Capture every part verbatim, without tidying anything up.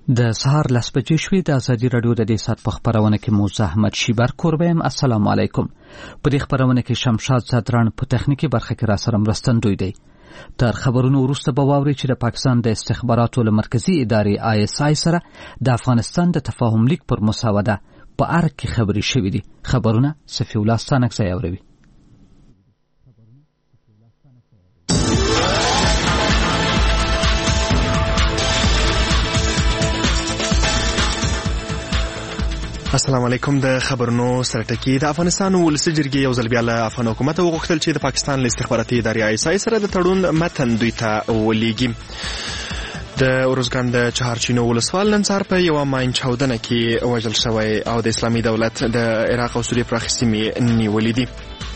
د سهار لس بجې شوې. د ازادي راډیو د دې ساعت په خپرونه کې مو زه احمد شیبر کوربه یم. السلام علیکم. په دې خپرونه کې شمشاد زادران په تخنیکی برخه کې را سره مرستندوی دی. تر خبرونو وروسته به واورئ چې د پاکستان د استخباراتو له مرکزی ادارې آی اس آی سره د افغانستان د تفاهم لیک پر مسوده په اړه کې خبرې شوې دي. خبرونه صفی الله ستانکزی اوروي. السلام علیکم. د خبرونو سره ټکی. د افغانستان ولسي جرګې یو ځل بیا له افغان حکومت وغوښتل چې د پاکستان له استخباراتي ادارې آی اس آی سره د تړون متن دوی ته ولیږي. د ارزګان د چهارچینو ولسوال نن سهار په یوه ماین چاودنه کې وژل شوی او د اسلامي دولت د عراق او سوریې پراخې سیمې نیولې دي.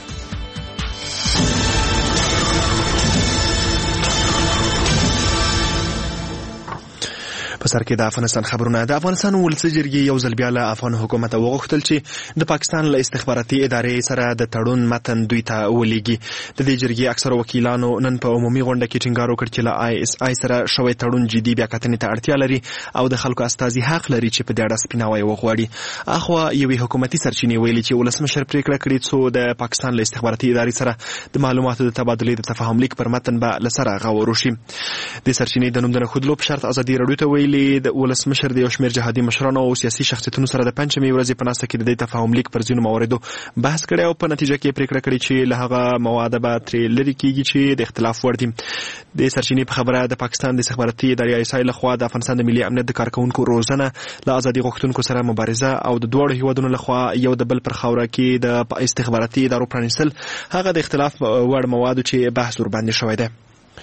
په سر کې د افغانستان خبرونه. د افغانستان ولسي جرګې یو ځل بیا له افغان حکومت وغوښتل چې د پاکستان له استخباراتي ادارې سره د تړون متن دوی ته ولیږي. د دې جرګې اکثره وکیلانو نن په عمومي غونډه کې ټینګار وکړ چې له آی اس آی سره شوی تړون جدي بیا کتنې ته اړتیا لري او د خلکو استازي حق لري چې په دې اړه سپیناوی وغواړي. اخوا یوې حکومتي سرچینې ویلي چې ولسمشر پریکړه کړې څو د پاکستان له استخباراتي ادارې سره د معلوماتو د تبادلې د تفاهم لیک پر متن به له سره غور وشي. د سرچینې د نوم د نښودلو په شرط ازادي راډیو ته ویلي د ولسمشر مشر د یو شمېر جهادي مشرانو او سیاسي شخصیتونو سره د پنځمې ورځې په ناسته کې د دې تفاهم لیک پر ځینو مواردو بحث کړی او په نتیجه کې پریکړه کړې چې له هغه مواده به ترې لرې کیږي چې د اختلاف وړ دي. د سرچینې په خبره د پاکستان د استخباراتي ادارې آی اس آی لخوا د افغانستان د ملي امنیت د کارکونکو روزنه له ازادي غوښتونکو سره مبارزه او د دوړو هیوادونو لخوا یو د بل پر خاوره کې د استخباراتي ادارو پرانیستل هغه د اختلاف وړ موادو چې بحث ور باندې شوی دی.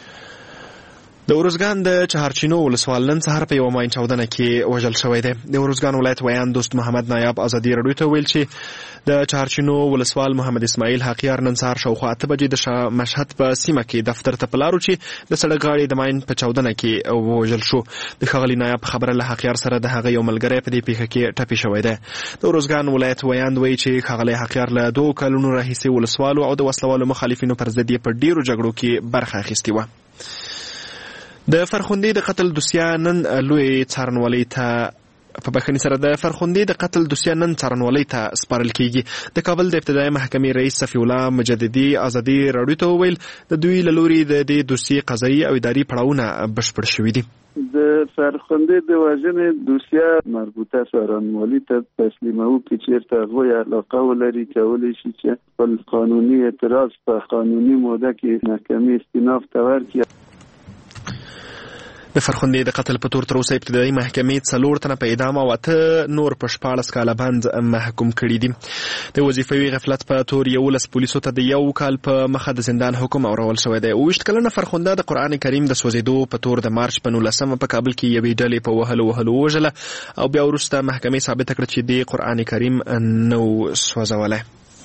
د ارزګان د چهارچینو ولسوال نن سهار په یوه ماین چاودنه کې وژل شوی دی. د ارزګان ولایت ویان دوست محمد نایاب ازادي راډیو ته ویل چې د چهارچینو ولسوال محمد اسماعیل حقیار نن سهار شاوخوا اته بجې د مشهد په سیمه کې دفتر ته په لارو چې د سړک غاړې د ماین په چاودنه کې وژل شو. د ښاغلي نایاب خبره له حقیار سره د هغه یو ملګری په دې پیښه کې ټپي شوی دی. د ارزګان ولایت ویان وایي چې ښاغلی حقیار له دوو کلونو راهیسې ولسوالو او د وسلوالو مخالفینو پر ضد یې په ډیرو جګړو کې برخه اخیستې وه. د فرخندې د قتل دوسیه نن لوی څارنوالۍ ته په بخښنې سره د فرخندې د قتل دوسیه نن څارنوالۍ ته سپارل کیږي. د کابل د ابتدایي محکمې رئیس صفی الله مجددي ازادي راډیو ته وویل د دوی له لوري د دې دوسیې قضایي او اداري پړاوونه بشپړ شوي دي. د فرخندې د وژنې دوسیه مربوطه څارنوالۍ ته تسلیموو چې چېرته هغوی علاقه ولري کولی شي چې خپل قانوني اعتراض په قانوني موده کې محکمې استیناف ته ورکړي. د فرخندې د قتل په تور تر اوسه ابتدایي محکمې څلور تنه په اعدام او اته نور په شپاړس کاله بند محکوم کړي دي. د وظیفوي غفلت په تور یولس پولیسو ته د یو کال په مخه د زندان حکم اورول شوی دی. اوویشت کلنه فرخنده د قرآن کریم د سوځېدو په تور د مارچ په نولسمه په کابل کې یوې ډلې په وهلو وهلو وژله او بیا وروسته محکمې ثابته کړه چې د قرآن کریم نه و سوځولی.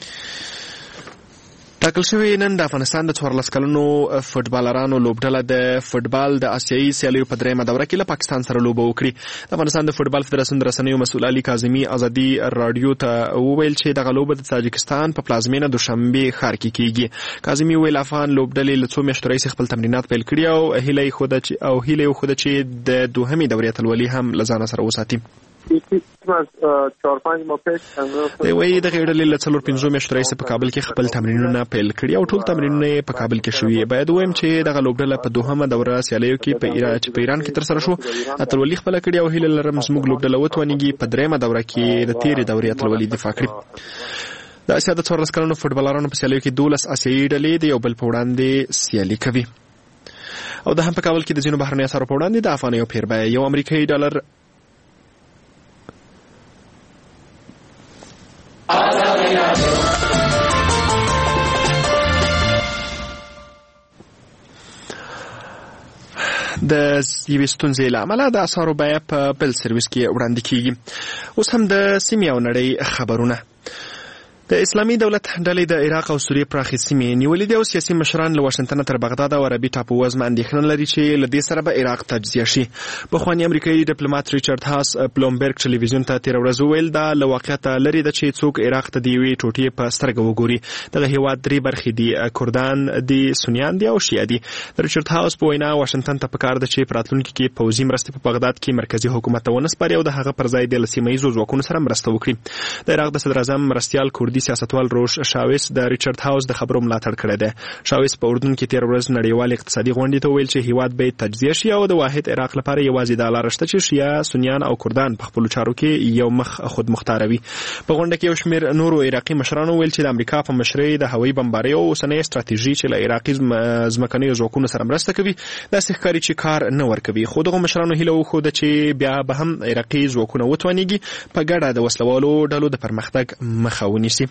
ټاکل شوی نن د افغانستان د څوارلس کلنو فوټبالرانو لوبډله د فوټبال د آسیایي سیالیو په دریمه دوره کې له پاکستان سره لوبه وکړي. د افغانستان د فوټبال فدراسیون د رسنیو مسؤل علي کاظمي ازادي راډیو ته وویل چې دغه لوبه د تاجکستان په پلازمینه دوشنبه ښار کې کیږي. کاظمي ویل افغان لوبډلې له څو میاشتو راهیسې خپل تمرینات پیل کړي او هیله یې خوده چې او هیله یې خوده چې د دوهمې دورې اتلولي هم له ځانه سره وساتي. دی وایي دغه ډلې له څلور پنځو میاشتو راهیسې په کابل کې خپل تمرینونه پیل کړي او ټول تمرینونه یې په کابل کې شوي. باید ووایم چې دغه لوبډله په دوهمه دوره سیالیو کې په ایران چې په ایران کې ترسره شو اتلولي خپله کړي او هیله لرم زموږ لوبډله وتوانیږي په دریمه دوره کې د تېرې دورې اتلولي دفاع کړي. د اسیا د څوارلس کلنو فوټبالرانو په سیالیو کې دولس اسیایي ډلې د یو بل په وړاندې سیالي کوي او د هم په کابل کې د ځینو بهرنیو اسعارو په وړاندې د افغانیو پیربیه یو امریکایي ډالر د یوې ستونزې له امله د اسعارو بیه په بل سرویس کې وړاندې کیږي. اوس هم د سیمې او نړۍ خبرونه. د اسلامي دولت ډلې د عراق او سوریې پراخې سیمې نیولې دي او سیاسي مشران له واشنګټن تر بغداد او عربي ټاپو وزمه اندېښنه لري چې له دې سره به عراق تجزیه شي. پخوانی امریکایي ډیپلوماټ ریچارډ هاس پلومبرګ ټلویزیون ته تیر ورځ وویل دا له واقعیت لري د چې څوک عراق ته دی وی ټوټې په سترګه وګوري. دغه هیواد درې برخې دي، کردان دي، سنیان دي او شیعه دي. ریچارډ هاس په وینا واشنګټن ته پکار ده چې راتلونکي کې پوځي مرستې په بغداد کې مرکزی حکومت ته ونسپاري او د هغه پر ځای د سیمه‌ییزو ځواکونو سره مرسته وکړي. د عراق د صدر اعظم مرستیال کوردي سیاستوال روش شاویس د ریچارډ هاوس د خبرو ملاتړ کړی دی. شاویس په اردن کې تیر ورځ نړیوال اقتصادي غونډې ته ویل چې هیواد به تجزیه شي او د واحد عراق لپاره یوازې د لار شته چې شیعه، سنیان او کردان په خپل چارو کې یو مخ خود مختاروي. په غونډه کې یو شمېر نورو عراقي مشرانو ویل چې د امریکا په مشرۍ د هوایي بمبارۍ او اوسنۍ ستراتیژي چې له عراقي ځمکنیو ځواکونو سره مرسته کوي داسې ښکاري چې کار نه ورکوي. خو دغه مشرانو هیله وښوده چې بیا به هم عراقي ځواکونه وتوانیږي په ګډه د وسلوالو ډلو د پرمختګ مخه ونیسي.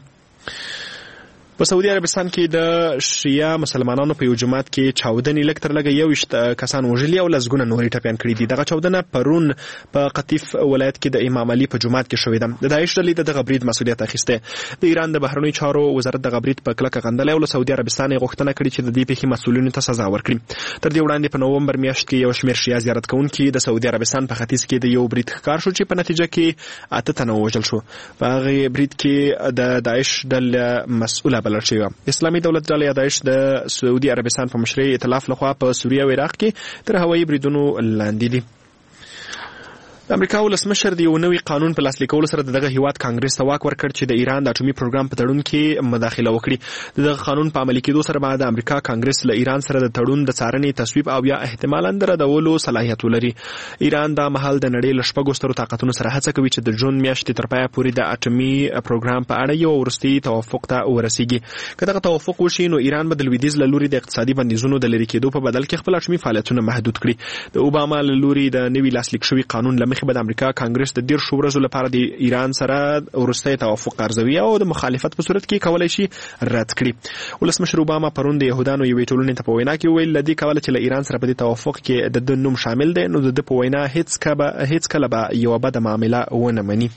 په سعودي عربستان کې د شیعه مسلمانانو په یو جماعت کې چاودنې لږ تر لږه یوویشت کسان وژلي او لسګونه نورې ټپیان کړي دي. دغه چاودنه پرون په قطیف ولایت کې د امام علي په جومات کې شوې ده. د داعش ډلې د دغه برید مسؤلیت اخیسته. د ایران د بهرنیو چارو وزارت دغه برید په کلکه غندلی او له سعودي عربستان یې غوښتنه کړې چې د دې پیښې مسؤلینو ته سزا ورکړي. تر دې وړاندې په نومبر میاشت کې یو شمېر شیعه زیارت کوونکي د سعودي عربستان په ختیځ کې د یو برید ښکار شو چې په نتیجه کې اته تنه ووژل شو. په هغه برید کې د داعش ډله مسؤله بلل شوې وه. اسلامي دولت ډلې داعش د سعودي عربستان په مشرۍ ائتلاف لخوا په سوریه او عراق کې تر هوایي بریدونو لاندې دي. د امریکا ولسمشر د یو نوي قانون په لاسلیک کولو سره دغه هیواد کانګرس ته واک ورکړ چې د ایران د اټومي پروګرام په تړون کې مداخله وکړي. دغه قانون په عملي کېدو سره به د امریکا کانګرس له ایران سره د تړون د څارنې تصویب او یا احتمالاً د ردولو صلاحیت ولري. ایران د مهال د نړۍ له شپږو سترو طاقتونو سره هڅه کوي چې د جون میاشتې تر پایه پورې د اټومي پروګرام په اړه یو وروستي توافق ته ورسیږي. که دغه توافق وشي نو ایران به د لویدیځ له لوري د اقتصادي بندیزونو د لرې کېدو په بدل کې خپل اټومي فعالیتونه محدود کړي. د اوباما له لوري د نوي لاسلیک شوي قانون له مخې به د امریکا کانګرس د ډیر شو ورځو لپاره د ایران سره وروستي توافق ارزوي او د مخالفت په صورت کې کولای شي رد کړي. ولسمشر اوباما پرون د يهودانو یوې ټولنې ته په وینا کې ویل لدی کول چې له ایران سره په دې توافق کې د نوم شامل دی نو د په وینا هیڅ کله هیڅ کله به یو بد معاملې ونه مني.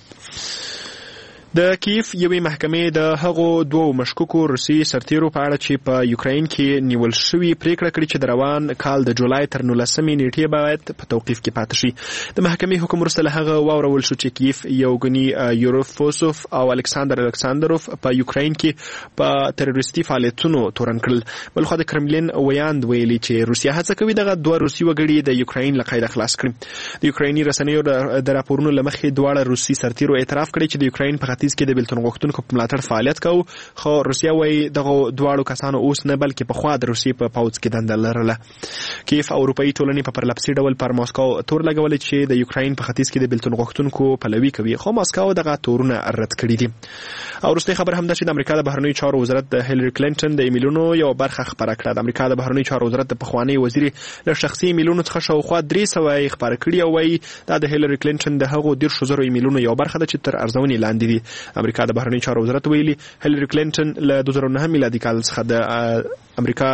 د کیف یوې محکمې د هغو دوو مشکوکو روسي سرتیرو په اړه چې په یوکراین کې نیول شوي پریکړه کړې چې د روان کال د جولای تر نولسمې نیټې باید په توقیف کې پاتې شي. د محکمې حکم وروسته له هغه واورول شو چې کیف یوګني یوروفوسوف او الکساندر الکساندروف په یوکراین کې په تروریستي فعالیتونو تورن کړل. بلخو د کرملین ویاند ویلي چې روسیا هڅه کوي دغه دوه روسي وګړي د یوکراین له قیده خلاص کړي. د یوکرایني رسنیو د راپورونو له مخې دواړه روسي سرتیرو اعتراف کړی چې د یوکراین په ختیځ کې د بلتون غوښتونکو په ملاتړ فعالیت کوي. خو روسیا وايي دغه دواړو کسانو اوس نه بلکې په خوا د روسي په پاوځ کې دنده لرله. کیف او اروپאי ټولنې په پرلپسې ډول پر ماسکو تور لګولې چې د یوکراین په ختیځ کې د بلتون غوښتونکو پلوي کوي خو ماسکو دغه تورونه رد کړي دي. او وروستي خبر هم ده چې د امریکا د بهرنیو چارو وزارت د هیلری کلینټن د ایمیلونو یو برخه خبره کړه. د امریکا د بهرنیو چارو وزارت د پخوانی وزیر له شخصي ایمیلونو څخه شاوخوا درې سوه یې خبره کړي او وايي دا د هیلری کلینټن د هغو ډیر شو زرو ایمیلونو یو برخه ده چې تر ارزونې لاندې دي. امریکا د بهرنیو چارو وزارت ویلي هیلری کلینټن له دوه زره نهه میلادي کال څخه د امریکا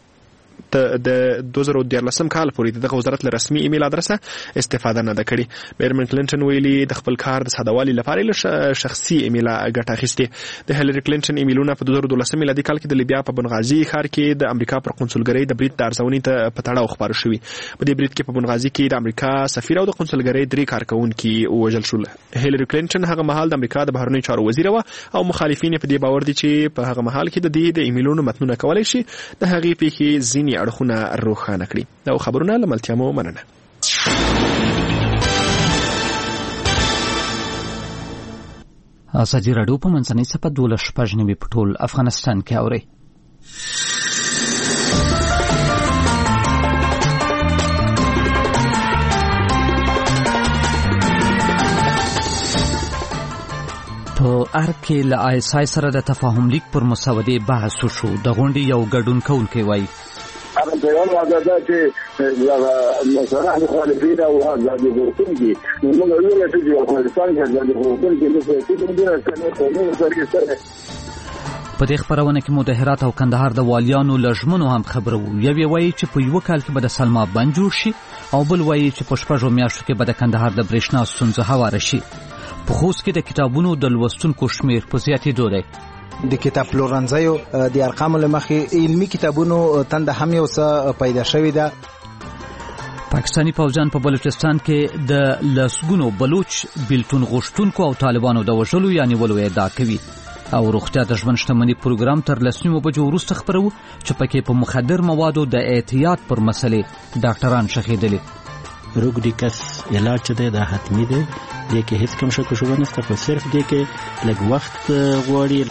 د دوه زره دیارلسم کال پورې دغه وزارت له رسمي ایمیل ادرسه استفاده نه ده کړې. بیرمن کلینټن ویلي د خپل کار د سادهوالي لپاره له شخصي ایمیل ګټه اخیستې. د هیلری کلینټن ایمیلونه په دوه زره دولسم میلادي کال کې د لیبیا په بنغازي ښار کې د امریکا پر قونسلګرۍ د برید د ارزونې ته په تړاو خبرو شوي. په دې برید کې په بنغازي کې د امریکا سفیر او د قونسلګرۍ درې کارکونکي وژل شول. هیلری کلینټن هغه مهال د امریکا د بهرنیو چارو وزیر و او مخالفین په دې باور دي چې په هغه مهال کې د دې د ایمیلونو متنونه کولای شي د هغې پیښې ځینې اړخونه روښانه کړي. دا خبرونه له ملتیا مو مننه. ازادي راډیو په منځنۍ صفحه دولس شپږ نوي په ټول افغانستان کې اوري. په ارګ کې له آی اس آی سره د تفاهم لیک پر مسودې بحث وشو. د غونډې یو ګډون کوونکی وایي هغه پیغام راځي چې هغه مسره مخالفین او ازادي غوښتونکي موږ ویل چې افغانستان کې ازادي غوښتونکي له څه ډول څه قانون سره سره په دې خبرونه کې مو د هرات او کندهار د والیانو لژمنو هم خبرو. یو وایي چې په یو کال کې به د سلما بند جوړ شي او بل وایي چې په شپږو میاشتو کې به د کندهار د برېښنا ستونزه هواره شي. په خوست کې د کتابونو د لوستونکو شمیر په زیاتېدو دی. د کتاب پلورنځیو د ارقامو له مخې علمي کتابونو تنده هم یو څه پیدا شوې ده. پاکستانی پوځیان په بلوچستان کې د لسګونو بلوچ بیلتون غوښتونکو او طالبانو د وژلو یا نیولو ادعا کوي او روغتیا د ژوند شتمنۍ پروګرام تر لسنیمو بجو وروسته خپرو چې پکې په مخدر موادو د احتیاط پر مسلې ډاکټران شخیدلي. روغ کس علاج چې دی دا حتمی دی، دې کې هیڅ کوم شک و شبهه نشته، خو صرف دې کې لږ وخت غواړي.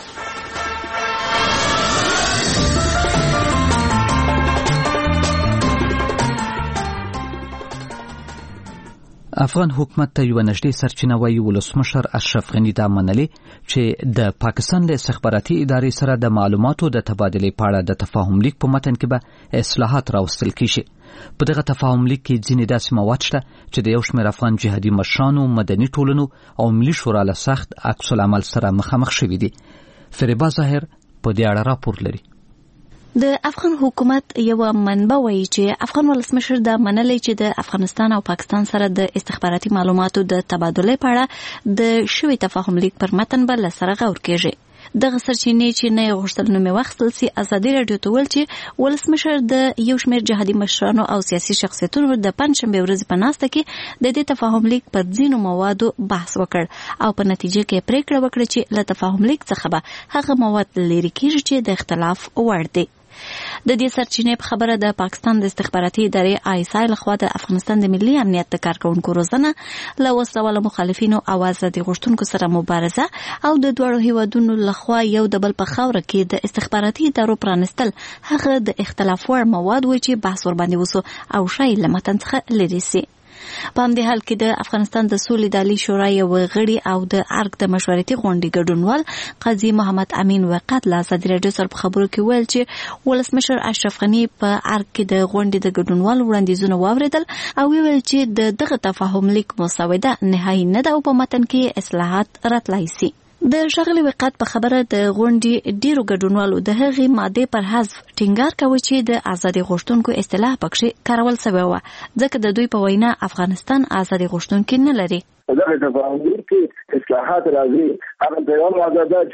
افغان حکومت ته یو نږدې سرچینه وایي ولسمشر اشرف غنی دا منلي چې د پاکستان له استخباراتي ادارې سره د معلوماتو د تبادلې په اړه د تفاهم لیک په متن کې به اصلاحات راوستل کیږي. په دغه تفاهم لیک کې ځینې داسې مواد شته چې د یو شمېر افغان جهادي مشرانو، مدني ټولنو او ملي شورا له سخت عکس العمل سره مخامخ شوي دي. فریبا ظاهر په دې اړه راپور لري. د افغان حکومت یو منبع وایي چې افغان ولسمشر دا منلي چې د افغانستان او پاکستان سره د استخباراتي معلوماتو د تبادلې په اړه د شوي تفاهم لیک پر متن به له سره غور کیږي. دغه سرچینې چې نه غوښتل نو مې واخیستل سي ازادي راډیو ته ویل چې ولسمشر د یو شمېر جهادي مشرانو او سیاسي شخصیتونو د پنځشنبې ورځې په ناسته کې د دې تفاهم لیک پر ځینو موادو بحث وکړ او په نتیجه کې پریکړه وکړه چې له تفاهم لیک څخه به هغه مواد لرې کیږي چې د اختلاف وړ دي. د دې سرچینې په خبره د پاکستان د استخباراتي ادارې آی اس آی لخوا د افغانستان د ملي امنیت د کارکونکو روزنه له وسله مخالفینو او آزادي غوښتونکو سره مبارزه او د دوړو هیوادونو لخوا یو د بل په خاوره کې د استخباراتي ادارو پرانستل هغه د اختلاف وړ مواد وي چې بحث ور باندې وسو او شای له متن څخه لري سي. په همدې حال کې د افغانستان د سولې د عالی شورا یو غړي او د ارګ د مشورتي غونډې ګډونوال قاضي محمد امین وقت له ازادي راډیو سره په خبرو کې ویل چې ولسمشر اشرف غنی په ارګ کې د غونډې د ګډونوال وړاندیزونه واوریدل او ویل چې د دغه تفاهم لیک مسوده نهایی نه ده او په متن کې اصلاحات راتلای سي. د ښاغلي وقت په خبره د غونډې ډیرو ګډونوالو د هغې مادې پر حذف ټینګار کوي چې د ازادي غوښتونکو اصطلاح پکې کارول شوی و ځکه د دوی په وینا افغانستان ازادي غوښتونکي نه لري. دغه تفاهم کې اصلاحات راځي. هغه د یو ماده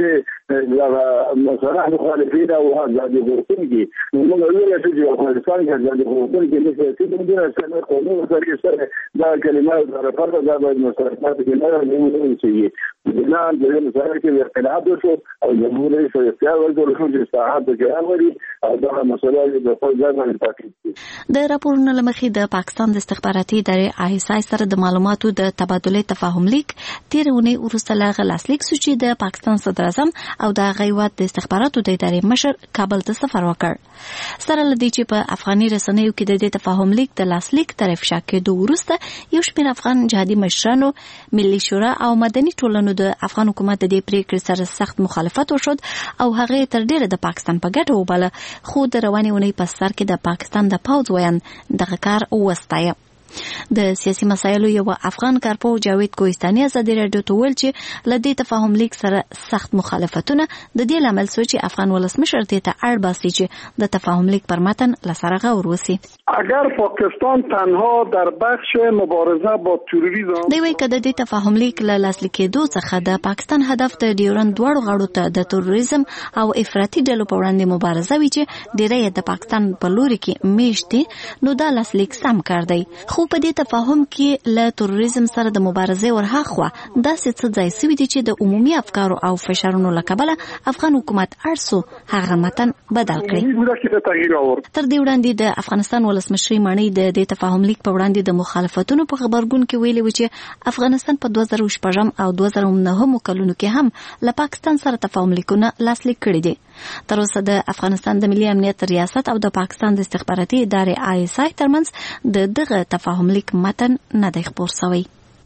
چې مثلا مخالفین او ازادي غوښتونکي موږ ویل چې افغانستان کې ازادي غوښتونکي نه چې د دې سره قانون سره سره دا کلمات سره فرق دا باید مصرفات کې نه راځي چې بنا د دې سره کې اختلاف وشو او جمهور رئیس اختیار ورکړل شو چې اصلاحات وکړي او دا مسله د خپل ځای باندې پاتې. د راپورونو لمخې د پاکستان د استخباراتي ادارې آی اس آی سره د معلوماتو د تبادلې تفاهم لیک تیر اونۍ وروسته له غلاسلیک سو چې د پاکستان صدر اعظم او د غیوات د استخباراتو د ادارې مشر کابل ته سفر وکړ. سره لدی چې په افغاني رسنیو کې د دې تفاهم لیک د لاسلیک طرف شاکېدو وروسته یو شمېر افغان جهادي مشرانو، ملي شورا او مدني ټولنو د افغان حکومت د دې پریکړې سره سخت مخالفت وشود او هغه تر ډیره د پاکستان په ګټه وباله، خو د روانې اونۍ په سر کې د پاکستان د پوځ ویان دغه کار وستایه. د سیاسي مسایلو یو افغان کارپوه جاوید کوهستاني ازادي راډیو ته ویل چې له دې تفاهم لیک سره سخت مخالفتونه د دې لامل شو چې افغان ولسمشر ته اړ باسي چې د تفاهم لیک پر متن لسره غور وسی. اگر پاکستان تنها در بخش مبارزه با تروریسم دوی کده د تفاهم لیک له لاسلیکېدو څخه د پاکستان هدف د ډیورند دوړو غاړو ته د تروریسم او افراطي ډلو په وړاندې مبارزه وي چې ډیری د پاکستان په لوري کې میشتي، نو دا لاسلیک سم کار دی. خو په دې تفاهم کې له تروریزم سره د مبارزې ورهاخوا داسې څه ځای سوي دي چې د عمومي افکارو او فشارونو له کبله افغان حکومت ارسو هغه متن بدل کړي. تر دې وړاندې د افغانستان ولسمشر مانی د دې تفاهم لیک په وړاندې د مخالفتونو په خبرګون کې ویلي و چې افغانستان په دوه زره شپږم او دوه زره نهم کلونو کې هم له پاکستان سره تفاهم لیکونه لاسلیک کړي دي. تر اوسه د افغانستان د ملي امنیت ریاست او د پاکستان د استخباراتي ادارې آی اس آی ترمنځ د دغه تفاهم لیک متن نه دی خپور شوی.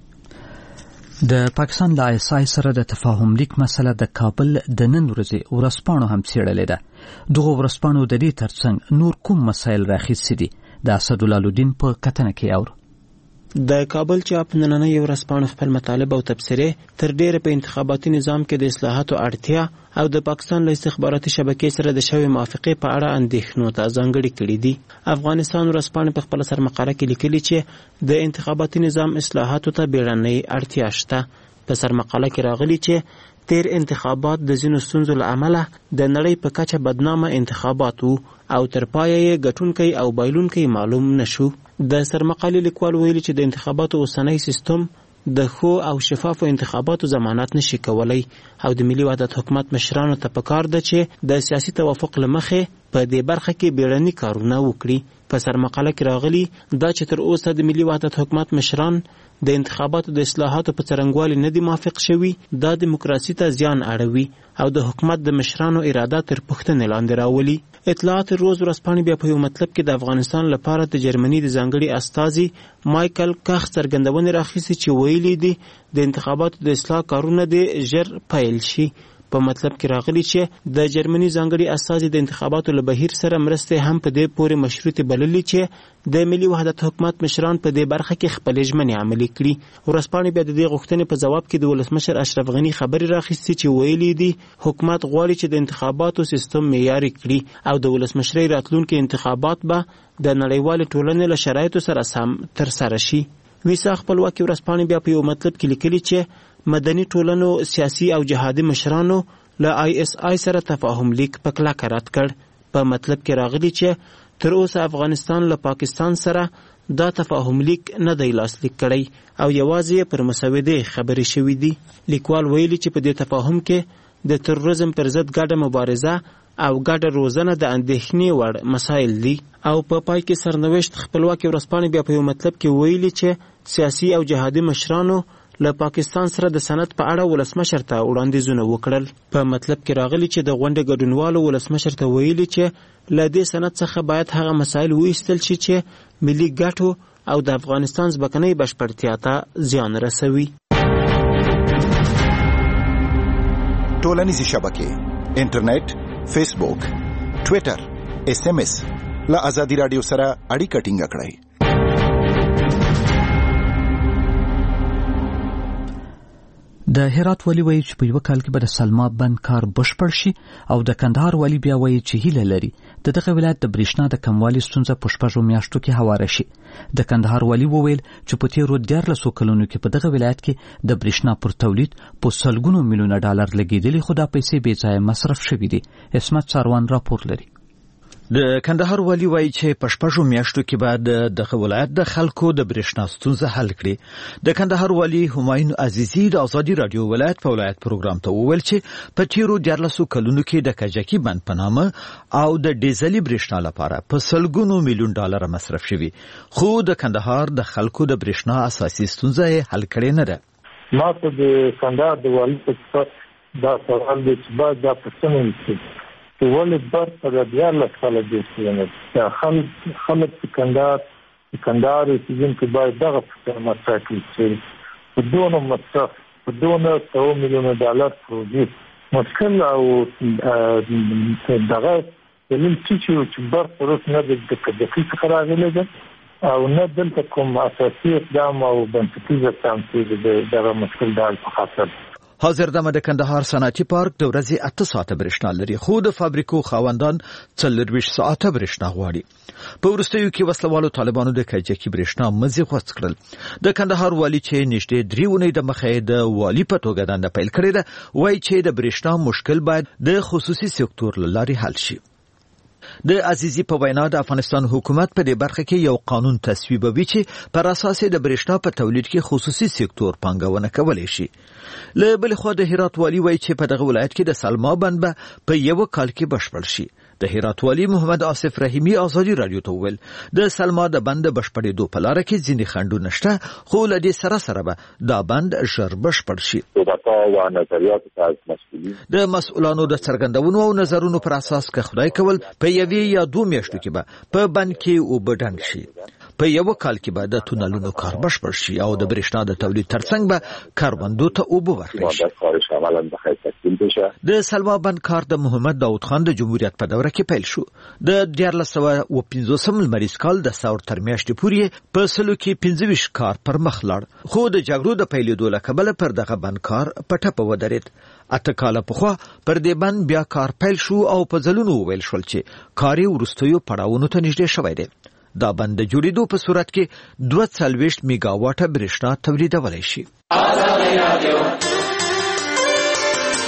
د پاکستان د آی اس آی سره د تفاهم لیک مسله د کابل د نن ورځې ورځپاڼو هم څېړلې ده. دغه ورځپاڼو د دې ترڅنګ نور کوم مسایل راخیستي دي د اسدالله الدین په کتنه کې اورو. د کابل چاپ نننۍ ورځپاڼو خپل مطالب او تبصرې تر ډیره په انتخاباتي نظام کې د اصلاحاتو اړتیا او د پاکستان له استخباراتي شبکې سره د شوې موافقې په اړه اندېښنو ته ځانګړې کړي دي. افغانستان ورځپاڼې په خپل سرمقاله کې لیکلي چې د انتخاباتي نظام اصلاحاتو ته بیړنۍ اړتیا شته. په سرمقاله کې راغلي چې تیر انتخابات د ځینو ستونزو له امله د نړۍ په کچه بدنامه انتخابات وو او تر پایه یې ګټونکی او بایلونکی معلوم نشو. د سرمقالې لیکوال ویلي چې د انتخاباتو اوسنی سیستم د ښو او شفافو انتخاباتو ضمانت نشي کولای او د ملي وحدت حکومت مشرانو ته پکار ده چې د سیاسي توافق له مخې په دې برخه کې بیړني کارونه وکړي. په سرمقاله کې راغلي دا چې تر اوسه د ملي وحدت حکومت مشران د انتخاباتو د اصلاحاتو په څرنګوالي نه دي موافق شوي، دا دیموکراسي ته زیان اړوي او د حکومت د مشرانو اراده تر پوښتنې لاندې راولي. اطلاعات روز ورځپاڼې بیا په یو مطلب کې د افغانستان لپاره د جرمني د ځانګړي استازي مایکل کاخ څرګندونې راخیستې چې ویلي دي د انتخاباتو د اصلاح کارونه دې ژر پیل شي. په مطلب کې راغلي چې د جرمني ځانګړي استازي د انتخاباتو له بهیر سره مرستې هم په دې پورې مشروطې بللي چې د ملي وحدت حکومت مشران په دې برخه کې خپلې ژمنې عملي کړي. ورځپاڼې بیا د دې غوښتنې په ځواب کې د ولسمشر اشرف غني خبرې راخیستې چې ویلي دي حکومت غواړي چې د انتخاباتو سیستم معیاري کړي او د ولسمشرۍ راتلونکي انتخابات به د نړیوالې ټولنې له شرایطو سره سم ترسره شي. ویسا خپلواکي ورځپاڼې بیا په یو مطلب کې لیکلي چې مدني ټولنو سیاسي او جهادي مشرانو له آی اس آی سره تفاهم لیک په کلکه رد کړ. په مطلب کې راغلي چې تر اوسه افغانستان له پاکستان سره دا تفاهم لیک نه دی لاسلیک کړی او یوازې پر مسودې خبرې شوې دي. لیکوال ویلي چې په دې تفاهم کې د تروریزم پر ضد ګډه مبارزه او ګډه روزنه د اندېښنې وړ مسایل دي. او په پا پای کې سرنوشت خپلواکي ورځپاڼې بیا په یو مطلب کې ویلي چې سیاسي او جهادي مشرانو له پاکستان سره د سند په اړه ولسمشر ته وړاندیزونه وکړل. په مطلب کې راغلي چې د غونډې ګډونوالو ولسمشر ته ویلي چې له دې سند څخه باید هغه مسایل وایستل شي چې ملي ګټو او د افغانستان ځمکنۍ بشپړتیا ته زیان رسوي. ټولنیزې شبکې، انټرنیټ، فیسبوک، ټویټر، ایس ایم ایس له ازادي راډیو سره اړیکه ټینګه کړئ. د هرات والی وایي چې په یو کال کې به د سلما بند کار بشپړ شي او د کندهار والی بیا وایي چې هیله لري د دغه ولایت د برېښنا د کموالي ستونزه په شپږو میاشتو کې هواره شي. د کندهار والی وویل چې په تیرو دیارلسو کلونو کې په دغه ولایت کې د برېښنا پر تولید په سلګونو میلیونه ډالر لګېدلي خو دا پیسې بې ځایه مصرف شوي دي. اسمت ساروان راپور لري. د کندهار والی وایي چې په شپږو میاشتو کې به د ولایت د خلکو د برېښنا ستونزه حل کړي. د کندهار والی همایون عزیزی د ازادي رادیو ولایت په ولایت پروګرام ته وویل چې په تیرو دیارلسو کلونو کې د کجکي بند په نامه او د ډیزلي برېښنا لپاره په سلګونو میلیون ډالر مصرف شوي، خو د کندهار د خلکو د برېښنا اساسي ستونزه یې حل کړې نه ده. ما ته د کندهار د والی په دا سوال دی چې باید دا پوښتنه وشي ولې برخه د دیارلس کاله دې چې خلک خلک په کندهار په کندهار اوسېدونکي باید دغه پوښتنه مطرح کړي چې په دونه مصرف په دونه سوه میلیونه ډالر پروژې مشکل او دغه دلیل چې برخه روس نه د کجکي څخه راغلی ده او نه دلته کوم اساسي اقدام او بنسټیز اقدام چې دغه مشکل د حل په خاطر. حاضر دمه د کندهار صنعتي پارک د ورځې اته ساعته برېښنا لري، خو د فابریکو خاوندان څلرویشت ساعته برېښنا غواړي. په وروستیو کې وسلوالو طالبانو د کجکي برېښنا مزي غوڅ کړل. د کندهار والی چې نږدې درې اونۍ د مخې د والی په توګه دنده پیل کړې ده وایي چې د برېښنا مشکل باید د خصوصي سکتور له لارې حل شي. د عزیزی په وینا د افغانستان حکومت په دې برخه کې یو قانون تصویبوي چې پر اساس د برېښنا په تولید کې خصوصي سکتور پانګونه کولی شي. له بل خوا د هرات والی وایي چې په دغه ولایت کې د سلما بند به په یو کال کې بشپړ شي. د هرات والی محمد آصف رحیمی ازادي رادیو ته ویل د سلما د بند بشپړېدو په لار کې ځینې خنډونه شته، خو له دې سره سره به دا بند ژر بشپړ شي. د مسؤلانو د څرګندونو او نظرونو پر اساس که خدای کول په یوې یا دوه میاشتو کې به په بند کې اوبه ډنډ شي. په یو کال کې به د تونلونو کار بشپړ شي او د برېښنا د تولید ترڅنګ به کاروندو ته اوبه ورکړل شي. د سلما بند کار د محمد داود خان د جمهوریت په دوره کې پیل شو. د دیارلس سوه او پنځوسم لمریز کال د ساور تر میاشتې پورې په سلو کې پنځه ویشت کار پر مخ لاړ، خو د جګړو د پیلېدو له کبله پر دغه بند کار په ټپه ودرېد. اته کاله پخوا پر دې بند بیا کار پیل شو او په ځلونو وویل شول چې کار یې وروستیو پړاوونو ته نږدې شوی دی. دا بند د جوړېدو په صورت کې دوه څلوېښت میګا واټه برېښنا تولیدولی شي.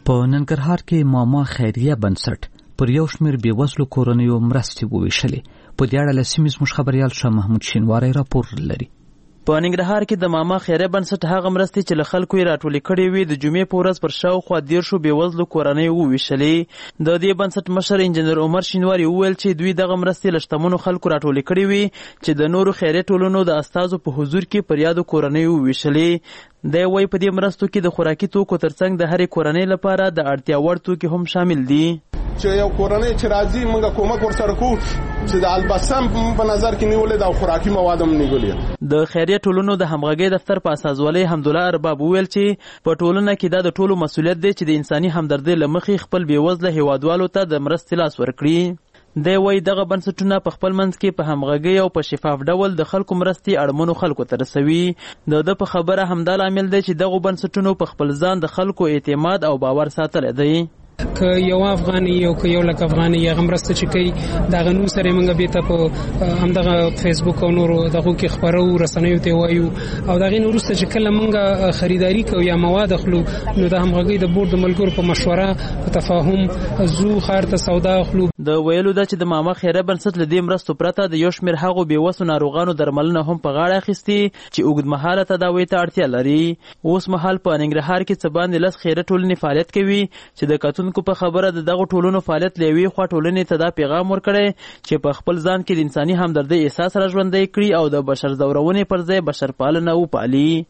په ننګرهار کې ماما خیریه بنسټ پر یو شمېر بېوزلو کورنیو مرستې وویشلې. په دې اړه له سیمې زموږ خبریال شاه محمود شینواری راپور لري. په ننګرهار کې د ماما خیریه بنسټ هغه مرستې چې له خلکو یې راټولې کړې وې د جمعې په ورځ پر شاوخوا دېرشو بېوزلو کورنیو وویشلې. د دې بنسټ مشر انجینر عمر شینواري وویل چې دوی دغه مرستې له شتمنو خلکو راټولې کړې وې چې د نورو خیریه ټولنو د استازو په حضور کې پر یادو کورنیو وویشلې. دی وایي په دې مرستو کې د خوراکي توکو ترڅنګ د هرې کورنۍ لپاره د اړتیا وړ توکي هم شامل دي. چې یو کورنۍ چې راځي موږ کومک ورسره کوو چې د البسم په نظر کې نیولې د خوراکي مواد هم نیولې. د خیریه ټولنو د همغږۍ دفتر په اساسوالۍ حمدالله ارباب وویل چې په ټولنه کې دا د ټولو مسؤلیت دی چې د انساني همدردۍ له مخې خپل بېوزله هیوادوالو ته د مرستې لاس ورکړي. دی وایي دغه بنسټونه په خپل منځ کې په همغږۍ او په شفاف ډول د خلکو مرستې اړمنو خلکو ته رسوي. د ده په خبره همدا لامل دی چې دغو بنسټونو په خپل ځان د خلکو اعتماد او باور ساتلی دی. که یو افغاني یو که یو لک افغاني هغه مرسته چې کوي دغه نوم سره موږ بیرته په همدغه فیسبوک او نورو دغو کې خپرو رسنیو ته وایو او دغه نور وروسته چې کله موږ خریداري کوو یا مواد اخلو نو د همغږۍ د بورډ د ملګرو په مشوره په تفاهم زو خار ته سودا اخلو. د ویلو ده چې د ماما خیریه بنسټ له دې مرستو پرته د یو شمېر هغو بېوسو ناروغانو درملنه هم په غاړه اخیستې چې اوږدمهاله تداوۍ ته اړتیا لري. اوس مهال په ننګرهار کې څه باندې لس خیریه ټولنې فعالیت کوي چې د کتونکو په خبره د دغه ټولنو فعالیت له یوې خوا ټولنې ته دا پیغام ورکړی چې په خپل ځان کې د انساني همدردۍ احساس را ژوندی کړي او د بشر ځورونې پر ځای بشرپالنه وپالي.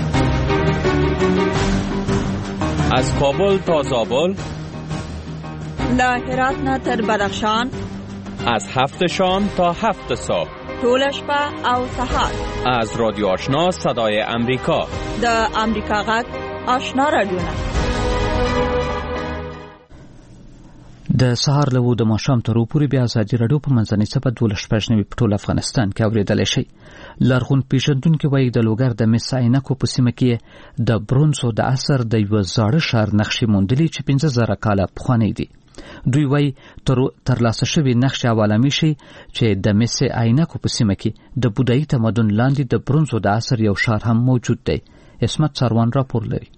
از کابل تا زابل، له هرات نه تر بدخشان، از هفت شام تا هفت صبح، ټوله شپه او سهار، از رادیو آشنا صدای امریکا، د امریکا غږ آشنا رادیو. د سهار له د ماښام تر پورې بیا ازادي راډیو په منځنۍ څپه دولس شپږ نوي په ټول افغانستان کې اورېدلی شئ. لرغون پیژندونکي وایي د لوګر د مس عینکو په سیمه کې د برونزو د عصر د یوه زاړه ښار نقشې موندلې چې پنځه زره کاله پخوانی دي. دوی وایي ترلاسه شوي نقشې عوالمي شي چې د مس عینکو په سیمه کې د بودایي تمدن لاندې د برونزو د عصر یو ښار هم موجود دی. اسمت ساروان راپور لري.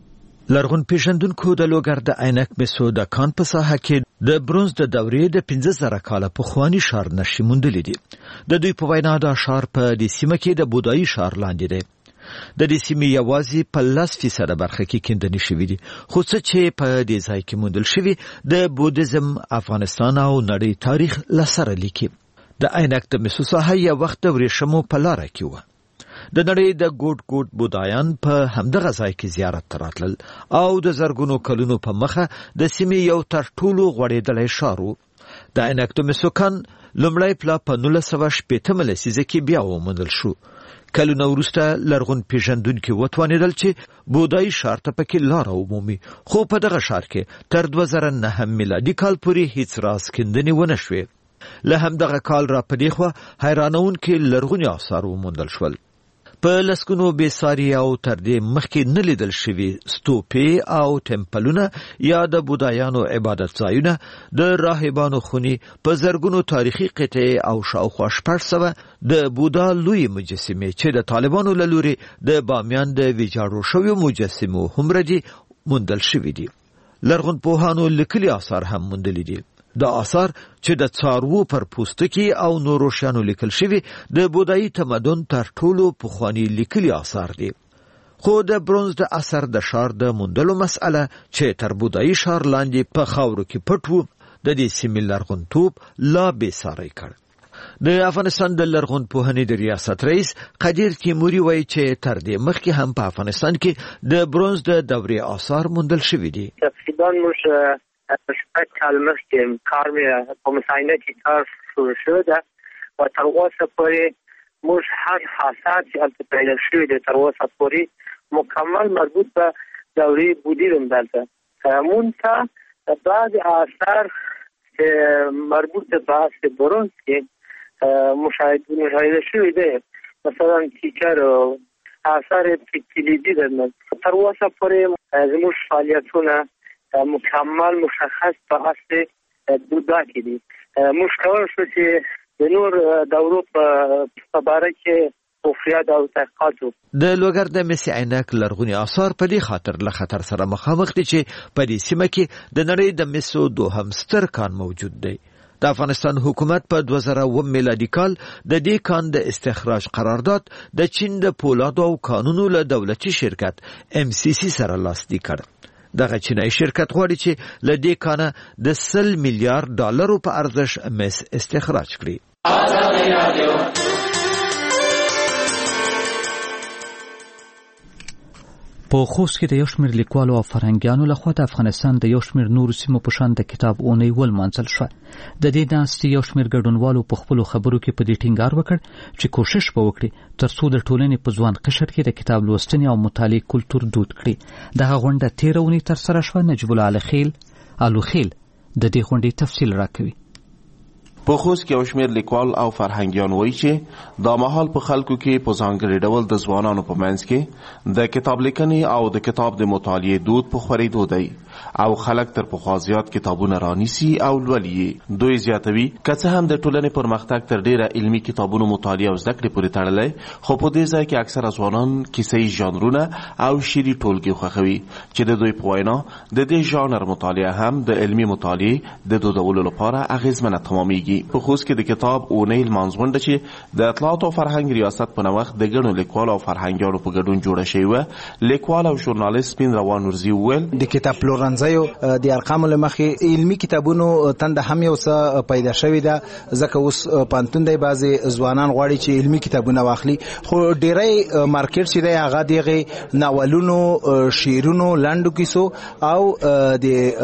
لرغون پیژندونکو د لوګر د عینک مسو د کان په ساحه کې د برونز د دورې د پنځه زره کاله پخوانی ښار نقشې موندلې دي. د دوی په وینا دا ښار په دې سیمه کې د بودایي ښار لاندې دی. د دې سیمې یوازې په لس فیصده برخه کې کیندنې شوي دي، خو څه چې په دې ځای کې موندل شوي د بودیزم، افغانستان او نړۍ تاریخ له سره لیکي. د عینک د مسو ساحه یو وخت د ورېښمو په لاره کې وه. د نړۍ د ګوټ ګوټ بودایان په همدغه ځای کې زیارت ته راتلل او د زرګونو کلونو په مخه د سیمې یو تر ټولو غوړېدلی ښار و. د عینک د مسو کان لومړی پلا په نولس سوه شپېتمه لسیزه کې بیا وموندل شو. کلونه وروسته لرغون پیژندونکي وتوانېدل چې بودایي ښار ته پکې لاره ومومي، خو په دغه ښار کې تر دوه زره نهم میلادي کال پورې هیڅ راز کیندنې ونه شوې. له همدغه کال را په دې خوا حیرانونکي لرغوني آثار وموندل شول. په لسګونو بېساري او تر دې مخکې نه لیدل شوي ستوپې او ټمپلونه یا د بودایانو عبادت ځایونه، د راهبانو خونې، په زرګونو تاریخي قطعې او شاوخوا شپږ سوه د بودا لوی مجسمې چې د طالبانو له لورې د بامیان د ویجاړو شویو مجسمو هومره موندل شوي دي. لرغون پوهانو لیکلي آثار هم موندلي دي. دا آثار چې د څاروو پر پوستکي او نورو شیانو لیکل شوي د بودایي تمدن تر ټولو پخواني لیکلي آثار دي. خو د برونز د عصر د ښار د موندلو مسئله چې تر بودایي ښار لاندې په خاورو کې پټ و د دې سیمې لرغونتوب لا بېساری کړ. د افغانستان د لرغون پوهنې د ریاست رئیس قدیر تیموري وایي چې تر دې مخکې هم په افغانستان کې د برونز د دورې آثار موندل شوي دي. تقریبا موږ شپږ کاله مخکې کار مې په مصاینه کې کار شروع شوی ده و تر اوسه پورې موږ هر حاصل چې هلته پیدا شوي دی تر اوسه پورې مکمل مربوط به دورې بودیزم دلته. مونږ ته بعضې آثار چې مربوط به عصر برونز کې مشاهده شوي دی، مثلا تیکر و آثار کلیدی درنه. تر اوسه پورې زموږ فعالیتونه مکمل مشخص په عصر بودا کې دي. موږ کولی شو چې د نور دورو په باره کې خفیات او تحقیقات د لوګر د مسی عینک لرغونی آثار په دې خاطر له خطر سره مخامخ دي چې په دې سیمه کې د نړۍ د مسو دوهم ستر کان موجود دی. د افغانستان حکومت په دوه زره اووه میلادي کال د دې کان د استخراج قرارداد د چین د پولادو او کانونو له دولتي شرکت ام سی سی سره لاسلیک کړ. دغه چینایي شرکت غواړي چې له دې کانه د سل میلیارډ ډالرو په ارزښت مس استخراج کړي. په خوست کې د یو شمېر لیکوالو او فرهنګیانو لخوا د افغانستان د یو شمېر نورو سیمو په شان د کتاب اونۍ ولمانځل شوه. د دې ناستې یو شمېر ګډونوالو په خپلو خبرو کې په دې ټینګار وکړ چې کوشش به وکړي تر څو د ټولنې په ځوان قشر کې د کتاب لوستنې او مطالعې کلتور دود کړي. دغه غونډه تېره اونۍ ترسره شوه. نجیب الله الخیل الوخیل د دې غونډې تفصیل راکوي. په خوست کې یو شمېر لیکوال او فرهنګیان وایي چې دا مهال په خلکو کې په ځانګړي ډول د ځوانانو په منځ کې د کتاب لیکنې او د کتاب د مطالعې دود په خورېدو دی او خلک تر پخوا زیات کتابونه رانیسي او لولي. دوی زیاتوي که څه هم د ټولنې پرمختګ تر ډېره علمي کتابونو مطالعه او زده کړې پورې تړلی، خو په دې ځای کې اکثره ځوانان کیسې ژانرونه او شعري ټولګې خوښوي چې د دوی په وینا د دې ژانر مطالعه هم د علمي مطالعې د دودولو لپاره اغېزمنه تمامېږي. په خوست کې د کتاب اونۍ لمانځغونډه چې د اطلاعات او فرهنګ ریاست په نوښت د ګڼو لیکوالو او فرهنګیانو په ګډون جوړه شوې وه. لیکوال او ژورنالیست سپین روان نورزي وویل د کتاب پلورنځیو د ارقامو له مخې علمي کتابونو تنده هم یو څه پیدا شوې ده، ځکه اوس پوهنتون دی بعضې ځوانان غواړي چې علمي کتابونه واخلي، خو ډېری مارکیټ چې دی هغه د هغې ناولونو، شعرونو، لنډو کیسو او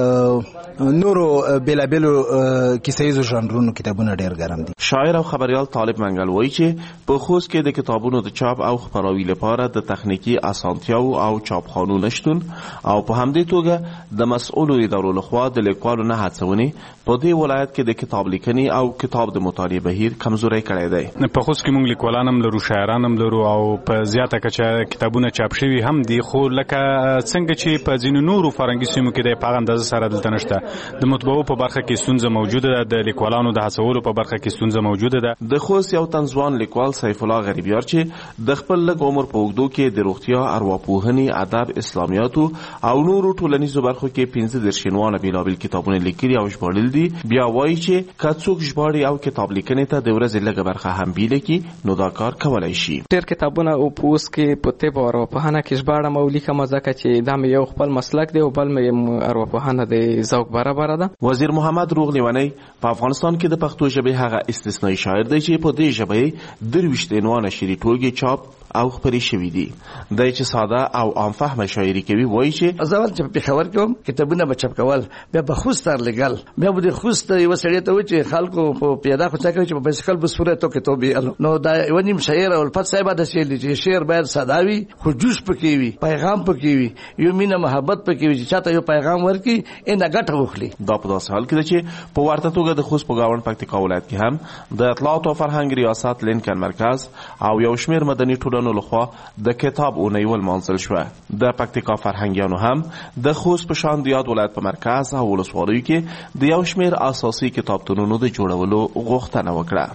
د نورو بېلابېلو کیسه ژانرونو کتابونه ډېر ګرم دي. شاعر او خبریال طالب منګل وایي چې په خوست کې د کتابونو د چاپ او خپراوي لپاره د تخنیکی اسانتیاو او چاپخانو نشتون او په همدې توګه د مسؤلو ادارو لخوا د لیکوالو نه هڅونې په دې ولایت کې د کتاب لیکنې او کتاب د مطالعې بهیر کمزوری کړی دی. په خوست کې موږ لیکوالان هم لرو، شاعران هم لرو او په زیاته کچه کتابونه چاپ شوي هم دي، خو لکه څنګه چې په ځینو نورو فرهنګي سیمو کې دی په هغه اندازه سره دلته نشته. د مطبعو په برخه کې ستونزه موجوده ده، د لیکوالانو د هڅولو په برخه کې ستونزه موجوده ده. د خوست یو تنځوان لیکوال سیف الله غریبیار چې د خپل لږ عمر په اوږدو کې د روغتیا، ارواپوهنې، ادب، اسلامیاتو او نورو ټولنیزو برخو کې پنځه دېرش عنوانه بېلابېل کتابونه لیکلي او ژباړلي دي. بیا وایي چې که څوک ژباړې او کتاب لیکنې ته د ورځې لږه برخه هم بیله کړي نو دا کار کولی شي. ډېر کتابونه او په اوس کې په طب او ارواپوهنه کې ژباړم او لیکم، ځکه چې دا مې یو خپل مسلک دی او بل مې ارواپوهنه د ذوق برابره ده. وزیر محمد روغ لیونی په افغانستان کې د پښتو ژبې هغه استثنایی شاعر دی چې په دې ژبه درویشت عنوانه شعري ټولګې چاپ او خپرې شوي دي. دی چې ساده او عام فهمه شاعري کوي وایي چې زه اول چې په پېښور کې وم کتابونه به چاپ کول، بیا به خوست رالېږل، بیا به د خوست یوه سړي ته وایي چې خلکو په پیاده خو څه کوي چې په بایسکل به سپوره تو کتاب یې نو دا یوه نیم شاعر او الفت صاحب داسې ویلي چې شعر باید ساده وي خو جوش پکې وي، پیغام پکې وي، یو مینه محبت پکې وي چې چاته یو پیغام ورکړي اینه ګټه وخلي. دا په داسې حال کې ده چې په ورته توګه د خوست په ګاونډ پکتیکا ولایت کې هم د اطلاعات او فرهنګ ریاست لینکن مرکز او یو شمېر مدني ټولنو لخوا د کتاب اونۍ ولمانځل شوه. د پکتیکا فرهنګیانو هم د خوست په شان د یاد ولایت په مرکز او ولسوالیو کې د یو شمېر اساسي کتابتونونو د جوړولو غوښتنه وکړه.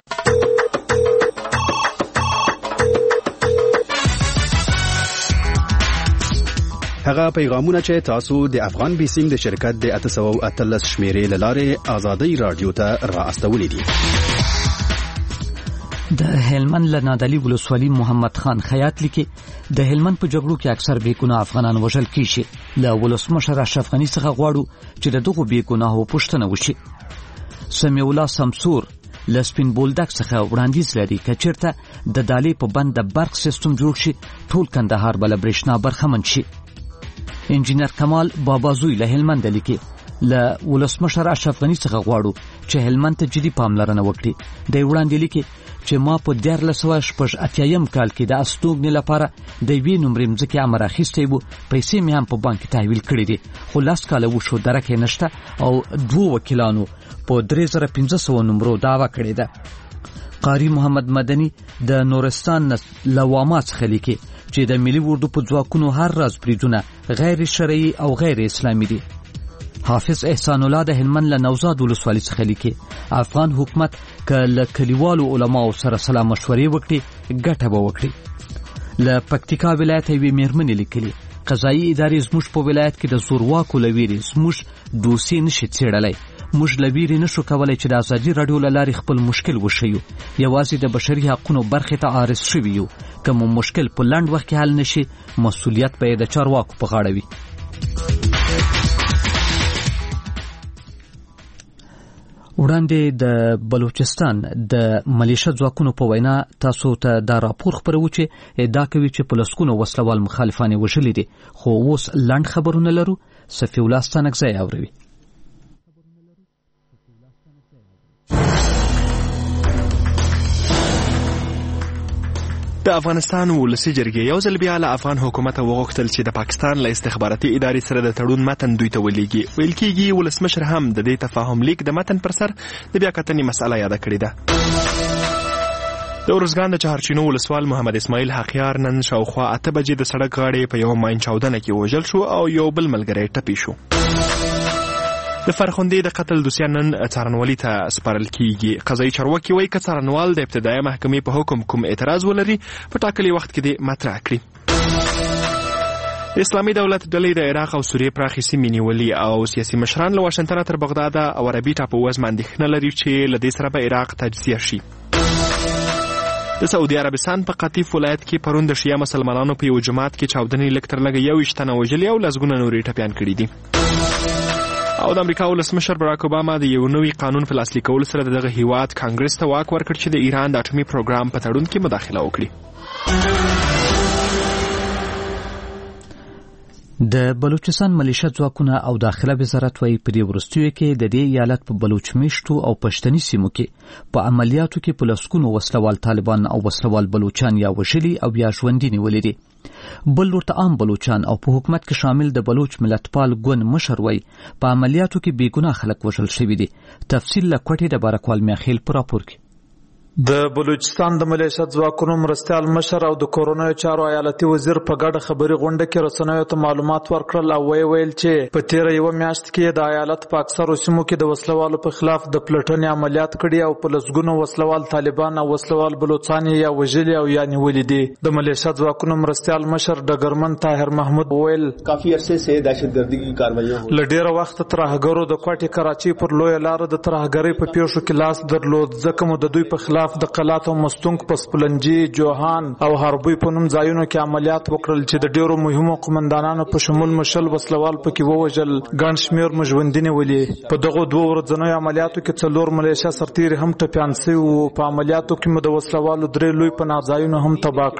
هغه پیغامونه چې تاسو د افغان بیسیم د شرکت د اته سوه اتلس شمیرې له لارې آزادۍ رادیو ته را استولې دي. د هلمند له نادعلي ولسوالي محمد خان خیاط لیکي د هلمند په جګړو کې اکثر بېګناه افغانان وژل کیږي. له ولسمشر اشرف غني څخه غواړو چې د دغو بېګناهو پوښتنه وشي. سمیع الله سمسور له سپین بولدک څخه وړاندیز لري که چېرته د دالۍ په بند د برق سیستم جوړ شي ټول کندهار به له برېښنا برخمن شي. انجینر کمال بابازوی له هلمند لیکي له ولسمشر اشرف غني څخه غواړو چې هلمند ته جدي پاملرنه وکړي. د وړاندې لیکي چې ما په دیارلس سوه شپږ اتیایم کال کې د استوګنې لپاره د یوې نمرې مځکې امر اخیستی و، پیسې مې هم په بانک کې تحویل کړې دي، خو لاس کاله وشو درک یې نشته او دوو وکیلانو په درې زره پنځه سوه نمرو دعوه کړې ده. قاری محمد مدني د نورستان له واما څخه لیکي چې د ملي اردو په ځواکونو هر راز بریدونه غیر شرعي او غیر اسلامي دي. حافظ احسان الله د هلمند له نوزاد ولسوالۍ څخه لیکي افغان حکومت که له کلیوالو علماو سره سلا مشورې وکړي ګټه به وکړي. له پکتیکا ولایت یوې میرمنې لیکلي قضایي ادارې زموږ په ولایت کې د زورواکو له ویرې زموږ دوسیې نشي څېړلی. موږ له ویرې نشو کولی چې د ازادي راډیو له لارې خپل مشکل وښیو. یوازې د بشري حقونو برخې ته عارض شوي یو. که مو مشکل په لنډ وخت کې حل نشي مسؤلیت به یې د چارواکو په غاړه وي. وړاندې د بلوچستان د ملیشه ځواکونو په وینا تاسو ته دا راپور خپروو چې ادعا کوي چې په لسګونو وسلوال مخالفان یې وژلي دي، خو اوس لنډ خبرونه لرو. صفي الله ستانکزی اوروي. د افغانستان ولسي جرګې یو ځل بیا له افغان حکومت وغوښتل چې د پاکستان له استخباراتي ادارې سره د تړون متن دوی ته ولیږي. ویل کېږي ولسمشر هم د دې تفاهم لیک د متن پر سر د بیا کتنې مسأله یاده کړې ده. د ارزګان د چهارچینو ولسوال محمد اسماعیل حقیار نن شاوخوا اته بجې د سړک غاړې په یوه ماین چاودنه کې وژل شو او یو بل ملګری ټپي شو. د فرخندې د قتل دوسیه نن څارنوالي ته سپارل کیږي. قضایي چارواکي وایي که څارنوال د ابتدایي محکمې په حکم کوم اعتراض ولري په ټاکلي وخت کې دې مطرح کړي. د اسلامي دولت ډلې د عراق او سوریې پراخې سیمې نیولي او سیاسي مشران له واشنګټنه تر بغداده او عربي ټاپو وزمه اندېښنه لري چې له دې سره به عراق تجزیه شي. د سعودي عربستان په قطیف ولایت کې پرون د شیعه مسلمانانو په یو جماعت کې چاودنې لږ تر لږه یوویشت تنه وژلي او لسګونه نورې ټپیان کړي دي. او د امریکا ولسمشر براک اوباما د یو نوي قانون په لاسلیک کولو سره دغه هیواد کانګرس ته واک ورکړ چې د ایران د اټومي پروګرام په تړون کې مداخله وکړي. د بلوچستان ملیشه ځواکونه او داخله وزارت وايي په دې وروستیو کې د دې ایالت په بلوچ میشتو او پښتني سیمو کې په عملیاتو کې په لسګونو وسلوال طالبان او وسلوال بلوچان یا وژلي او یا ژوندي نیولي دي. بل ورته عام بلوچان او په حکومت کې شامل د بلوچ ملتپال ګوند مشر وای په عملیاتو کې بیګناه خلک وژل شوي دي. تفصیل له کوټې د بارکوال میخیل په راپور کې. د بلوچستان د ملیشه ځواکونو مرستیال مشر او د کورونایي چارو ایالتي وزیر په ګډه خبري غونډه کې رسنیو ته معلومات ورکړل او ویل چې په تیر یو میاشت کې د ایالت په اکثرو سیمو کې د وسلوالو په خلاف د پلټنې عملیات کړي او په لسګونو وسلوال طالبان او وسلوال بلوچستان یا وژلي او یا نیولي دي. د ملیشه ځواکونو مرستیال مشر ډګرمن طاهر محمود ویل کافي عرصه سے دهشتګردي کی کاروایي له ډیره وخت ترهګرو د کوټې کراچي پر لوی لار د ترهګرۍ په پیښو کې لاس درلود، ځکه مو د دوی په خلاف د قلات او مستونګ په سپلنجي جوهان او هربوی په نوم ځایونو کې عملیات وکړل چې د ډیرو مهمو قومندانانو په شمول مشل وسلوال پکې ووژل، ګڼ شمېر مژوندي نیولي. په دغو دوه ورځنیو عملیاتو کې څلور ملیشه سرتیري هم ټپیان سوي وو. په عملیاتو کې مو د وسلوالو درې لوی پناه ځایونه هم تباه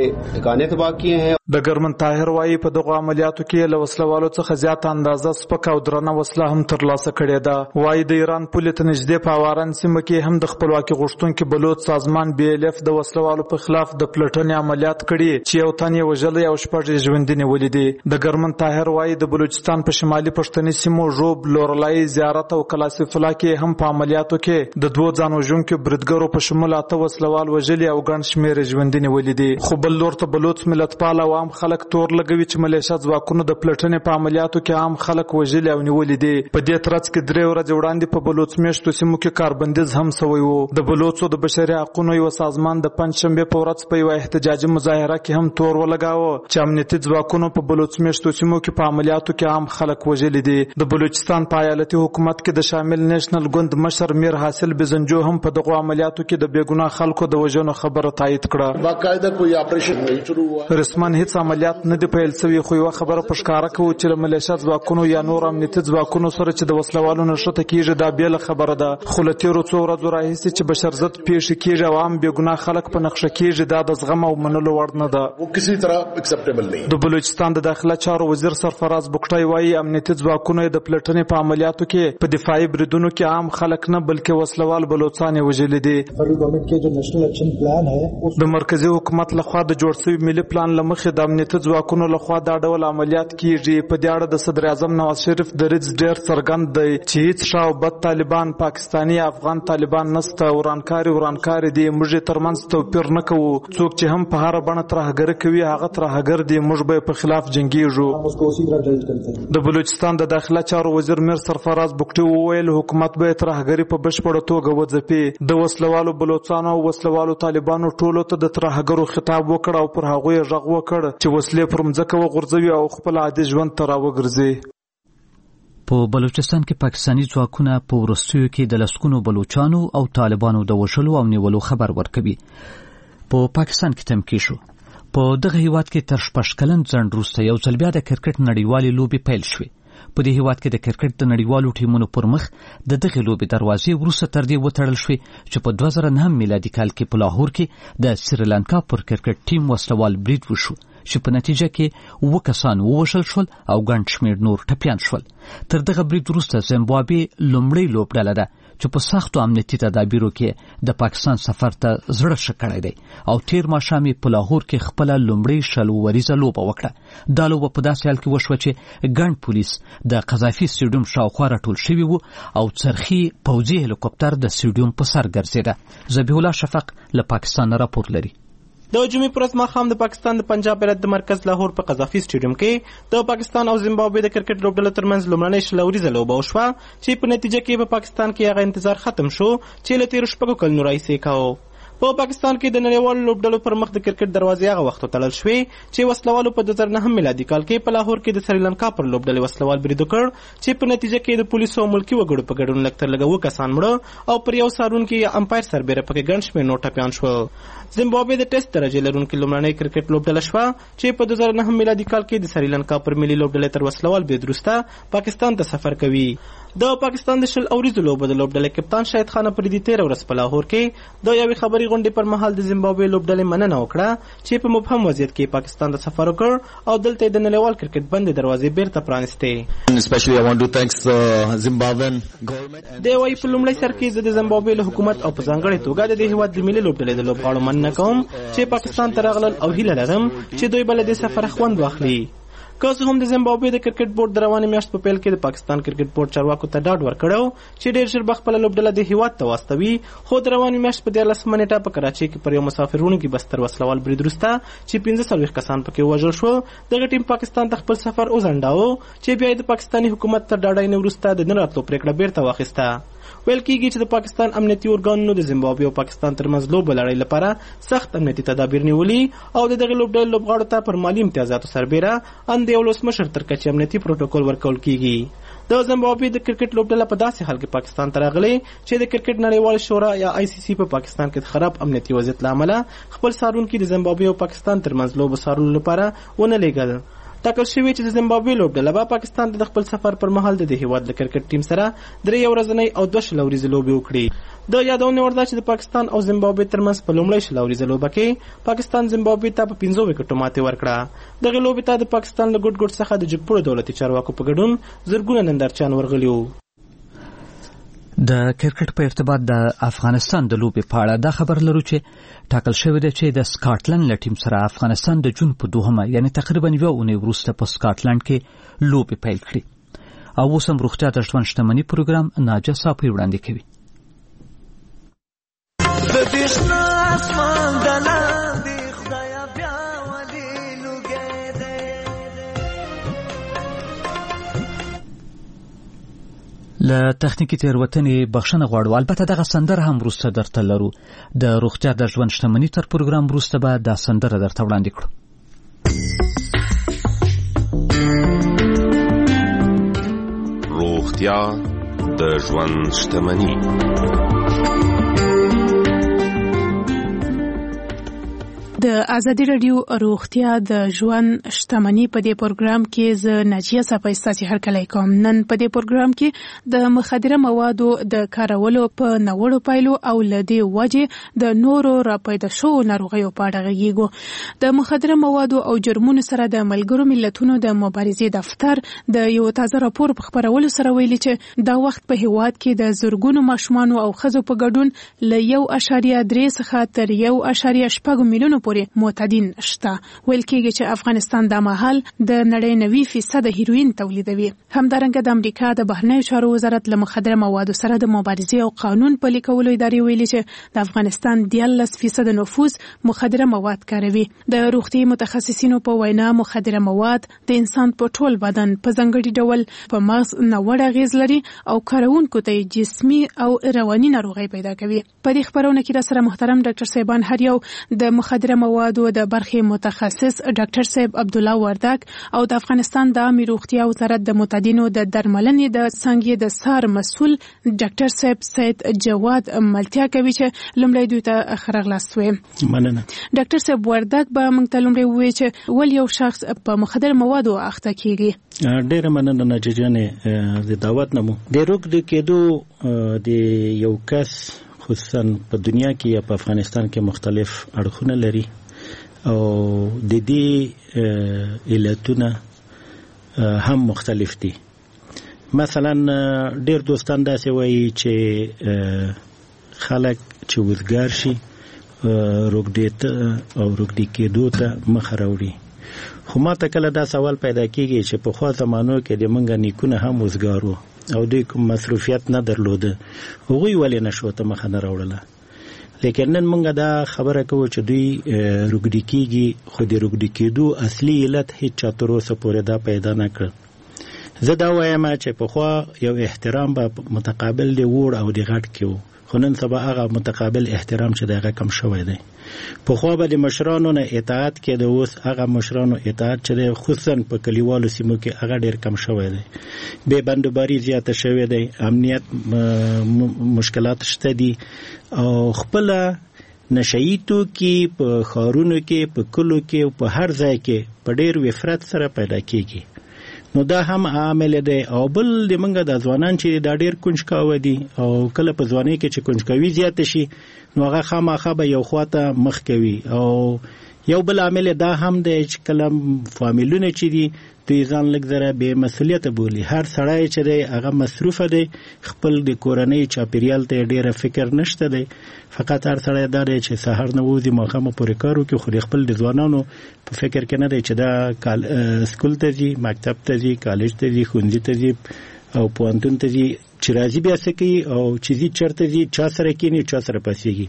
کړل. ډګرمن طاهر وایي په دغو عملیاتو کې له وسلوالو څخه زیاته اندازه سپک او درنه وسله هم ترلاسه کړې ده. وایي د ایران پولې ته نږدې په اوارن سیمه کې هم د خپلواکي غوښتونکي بلوچ سازمان بی ال اف د وسلوالو په خلاف د پلټنې عملیات کړي چې یو تن یې وژلی او شپږ یې ژوندي نیولي دي. ډګرمن طاهر وایي د بلوچستان په شمالي پښتني سیمو ژوب، لورلای، زیارت او کلاسف الله کې هم په عملیاتو کې د دوه ځان وژونکو بریدګرو په شمول اته وسلوال وژلي او ګڼ شمېر یې ژوندي نیولي دي. خو بل لور ته بلوچ ملتپال او عام خلک تور لګوي چې ملیشه ځواکونو د پلټنې په عملیاتو کې عام خلک وژلي او نیولي دي. په دې ترڅ کې درې ورځې وړاندې په بلوچ میشتو سیمو کې کاربندیز هم سوی و. د بلوچو د بشري حقونو یو سازمان د پنځشنبه په ورځ په یو احتجاجي مظاهره کې هم تور ولګاوه چې امنیتي ځواکونو په بلوچ میشتو سیمو کې په عملیاتو کې عام خلک وژلي دي. د بلوچستان په ایالتي حکومت کې د شامل نېشنل ګوند مشر میر حاصل بزنجو هم په دغه عملیاتو کې د بیګناه خلکو د وژنو خبره تایید کړه. باقاعده کوئی اپریشن نه شروع و. رسمن هیڅ عملیات نه دی پیل شوی، خو یو خبره په ښکارا کوي چې له ملیشه ځواکونو یا نور امنیتي ځواکونو سره چې د وسلوالو نشته کېږي دا بیل خبره ده. خو له تیرو څو ورځو راهیسې چې بشرزت پیښې کېږي او عام بیګناه خلک په نقشه کېږي دا د زغم او منلو وړ نه ده. وہ کسی طرح ایکسپټیبل نه. د بلوچستان د داخله چارو وزیر سرفراز بوکټای وایي امنیتي ځواکونو د پلټنې په عملیاتو کې په دفاعي بریدونو کې عام خلک نه بلکې وسلوال بلوچستان وژلي دي. د مرکزی حکومت لخوا د جوړ شوی ملي پلان لمخې د امنیتي ځواکونو لخوا دا ډول عملیات کیږي. په دې اړه د صدر اعظم نواز شریف دریځ ډېر څرګند دی چې هیڅ ښه او بد طالبان پاکستاني افغان طالبان نسته. ورانکاري ورانکار دي، موږ ترمنځ توپیر نه کوو. څوک چې هم په هر بڼه ترهګر کوي هغه ترهګر دي، موږ به په خلاف جنګیږو. د بلوچستان د داخله چارو وزیر میر سرفراز بوکټي وویل حکومت به ترهګری په بشپړه توګه وځپي. د وسلوالو بلوچستانو او وسلوالو طالبانو ټولو ته د ترهګرو خطاب وکړ او پر هغوی غږ وکړ چې وسلې پر مځکه وغورځوي او خپل عادي ژوند ته راوګرځي. په بلوچستان کې پاکستاني ځواکونه په وروستیو کې د لسګونو بلوچانو او طالبانو د وژلو او نیولو خبر ورکوي. په پاکستان کې تمکې شو. په دغه هیواد کې تر شپږ کلن ځنډ وروسته یو ځل بیا د کرکټ نړیوالې لوبې پیل شوې. په دې هیواد کې د کرکټ د نړیوالو ټیمونو پر مخ د دغه لوبې دروازې وروسته تر دې وتړل شوې چې په دوه زره نهم میلادي کال کې په لاهور کې د سریلانکا پر کرکټ ټیم وسلوال برید وشو چې په نتیجه کې اووه کسان ووژل شول او ګڼ شمېر نور ټپیان شول. تر دغه برید وروسته زیمبابوې لومړۍ لوبډله ده چې په سختو امنیتي تدابیرو کې د پاکستان سفر ته زړه ښه کړی دی او تیر ماښام یې په لاهور کې خپله لومړۍ شل اووریزه لوبه وکړه. دا لوبه په داسې حال کې وشوه چې ګڼ پولیس د قذافي سټیډیوم شاوخوا راټول شوي وو او څرخي پوځي هلیکوپټر د سټیډیوم په سر ګرځېده. ذبیح الله شفق له پاکستان راپور لري. د جمعې پر ورځ ماښام د پاکستان د پنجاب ایالت د مرکز لاهور په قذافي سټیډیوم کې د پاکستان او زیمبابوې د کرکټ لوبډلو ترمنځ لومړنۍ شل اوریزه لوبه وشوه چې په نتیجه کې په پاکستان کې هغه انتظار ختم شو چې له تېرو شپږو کلونو راهیسې کاوه. په پاکستان کې د نړیوالو لوبډلو پر مخ د کرکټ دروازې هغه وخت وتړل شوې چې وسلوالو په دوه زره نهم میلادي کال کې په لاهور کې د سریلانکا پر لوبډلې وسلوال برید وکړ چې په نتیجه کې د پولیسو او ملکي وګړو په ګډون لږ تر لږه اووه کسان مړه او پر یو څارونکي یا امپایر سربیره پکې ګڼ شمېر نور ټپیان شول. زیمبابوې د ټیسټ درجې لرونکي لومړنۍ کرکټ لوبډله شوه چې په دوه زره نهم میلادي کال کې د سریلانکا پر ملي لوبډلې تر وسلوال برید وروسته پاکستان ته سفر کوي. د پاکستان د شل اوریزو لوبو د لوبډلې کپتان شاهد خان افریدي تېره ورځ په لاهور کې د یوې خبري غونډې پر مهال د زیمبابوې لوبډلې مننه وکړه چې په مبهم وضعیت کې پاکستان ته سفر وکړ او دلته د نړیوال کرکټ بندې دروازې بیرته پرانیستې. Especially I want to thank the Zimbabwean government. د وايي په لومړي سر کې د زیمبابوې له حکومت او په ځانګړې توګه د دې هیواد د ملي لوبډلې د لوبغاړو مننه کوم چې پاکستان ته راغلل او هیله لرم چې دوی بل د سفر خوند واخلي. که څه هم د زیمبابوې د کرکټ بورډ د روانې میاشت په پیل کې د پاکستان کرکټ بورډ چارواکو ته ډاډ ورکړی چې ډېر ژر به خپله لوبډله د هیواد ته واستوي، خو د روانې میاشت په دیارلسمه نیټه په کراچۍ کې پر یو مسافر وړونکي بس تر وسلوال برید وروسته چې پنځه څلوېښت کسان پکې ووژل شول دغه ټیم پاکستان ته خپل سفر وځنډاوه چې بیا یې د پاکستاني حکومت تر ډاډاینې وروسته د نه راتلو پرېکړه بیرته واخیسته. ویل کېږي چې د پاکستان امنیتي ارګانونو د زیمبابوې او پاکستان ترمنځ لوبه لړۍ لپاره سخت امنیتي تدابیر نیولي او د دغې لوبډلې لوبغاړو ته پر مالي امتیازاتو سربیره ان د یو ولسمشر تر کچې امنیتي پروتوکول ورکول کېږي. د زیمبابوې د کرکټ لوبډله په داسې حال کې پاکستان ته راغلی چې د کرکټ نړیوال شورا یا آی سی سی په پاکستان کې د خراب امنیتي وضعیت له امله خپل څارونکي د زیمبابوې او پاکستان ترمنځ لوبو څارلو لپاره ونه لېږل. ټاکل شوي چې د زیمبابوې لوبډله به پاکستان ته د خپل سفر پر مهال د دې هیواد د کرکټ ټیم سره درې ورځنۍ او دوه شل اوریزې لوبې وکړي. د یادونې وړ ده چې د پاکستان او زیمبابوې ترمنځ په لومړۍ شل اوریزه لوبه کې پاکستان زیمبابوې ته په پنځو وکټو ماتې ورکړه. دغې لوبې ته د پاکستان له ګوټ ګوټ څخه د جګپوړو دولتي چارواکو په ګډون زرګونه نندارچیان ورغلي وو. د کرکټ په ارتباط د افغانستان د لوبې په اړه دا خبر لرو چې ټاکل شوی دی چې د سکاټلند له ټیم سره افغانستان د جون په دوهمه یعنی تقریبا یوه اونۍ وروسته په سکاټلند کې لوبې پیل کړي. او اوس هم روغتیا د ژوند شتمني پروګرام ناجه صافي وړاندې کوي. له تخنیکی تیروتنې بخښنه غواړو، البته دغه سندره هم وروسته درته لرو. د روغتیا د ژوند شتمني تر پروګرام وروسته به دا سندره درته وړاندې کړو. روغتیا د ژوند شتمني. د ازادي رادیو روغتیا د ژوند شتمني په دې پروګرام کې ز ناجیه صافی ستاسو هرکلی کوم. نن په دې پروګرام کې د مخدره موادو د کارولو په نوړو پایلو او لدی وجه د نورو راپیدا شو ناروغیو په اړه غږیږو. د مخدره موادو او جرمونو سره د ملګرو ملتونو د مبارزې دفتر د یو تازه راپور په خبرولو سره ویلي چې دا وخت په هیواد کې د زرګونو ماشومان او ښځو په ګډون له یو اشاریه درې څخه تر یو اشاریه شپږ میلیونو پورې معتدین شته. ویل کېږي چې افغانستان د مهال د نړۍ نوي فیصد هیروین تولیدوي. همدارنګه د امریکا د بهرنیو چارو وزارت له مخدره موادو سره د مبارزې او قانون پلي کولو ادارې ویلي چې د افغانستان دیارلس فیصد نفوس مخدره مواد کاروي. د روغتي متخصصینو په وینا مخدره مواد د انسان په ټول بدن په ځانګړي ډول په مغز ناوړه اغېز لري او کاروونکو ته جسمي او رواني ناروغۍ پیدا کوي. په دې خبرونه کې را سره محترم ډاکټر صاحبان هر یو د مخدره موادو د برخې متخصص ډاکټر صاحب عبد الله وردک او د افغانستان د عامه روغتیا وزارت د معتدینو د درملنې د څنګه د سار مسول ډاکټر صاحب سید جواد ملتیا کوي چې لومړی دوی ته خرغلاست وي. مننه. ډاکټر صاحب وردک به موږ ته لومړی ووایي چې ول یو شخص په مخدره موادو اخته کیږي. ډېر مننه ناجیجانې د دعوت نمو. د روغ د کېدو د یو کس خصوصا په دنیا کې یا په افغانستان کې مختلف اړخونه لري او د دې علتونه هم مختلف دي. مثلا ډېر دوستان داسې وایي چې خلک چې وزګار شي روغدې ته او روغدې کېدو ته مخه راوړي. خو ما ته کله دا سوال پیدا کیږي چې په خوا زمانو کې د منګه نیکونه هم وزګار وو او دوی کوم مصروفیت نه درلوده، هغوی ولې نشو ته مخه نه راوړله. لیکن نن موږ دا خبره کوو چې دوی روغدي کیږي، خو د روغدي کېدو اصلي علت هیڅ چا تر اوسه پورې دا پیدا نه کړ. زه دا وایم چې پخوا یو احترام به متقابل دی وړ او د غټ کې و، خو نن سبا هغه متقابل احترام چې دغه کم شوی دی. پخوا به د مشرانو نه اطاعت کېده، اوس هغه مشرانو اطاعت چې دی خصوصا په کلیوالو سیمو کې هغه ډېر کم شوی دی. بې بندوباري زیاته شوې دی، امنیت مشکلات شته دي او خپله نشهیي توکي په ښارونو کې په کلو کې او په هر ځای کې په ډېر وفرت سره پیدا کېږي. نو دا هم عامل دی. او بل د منګه د ځوانان چې دا ډېر کنجکاوه دي او کله په ځوانۍ کې چې کنجکاوي زیاته شي نو هغه خامخا به یو خواته مخ کوي. او یو بل عامل دا هم دی چې کله فامیلونه چې دي دوی ځان لږ ذره بې مسؤلیته بولي. هر سړی چې دی هغه مصروفه دی، خپل د کورنۍ چاپېریال ته ډېره فکر نشته دی. فقط هر سړی دا دی چې سهار نه وځي ماښامه پورې کار وکړي، خو د خپل د ځوانانو په فکر کې نه دی چې دا سکول ته ځي، مکتب ته ځي، کالج ته ځي، ښوونځي ته ځي او پوهنتون ته ځي، چې راځي بیا څه کوي او چې ځي چېرته ځي، چا سره کښېني، چا سره پاڅېږي.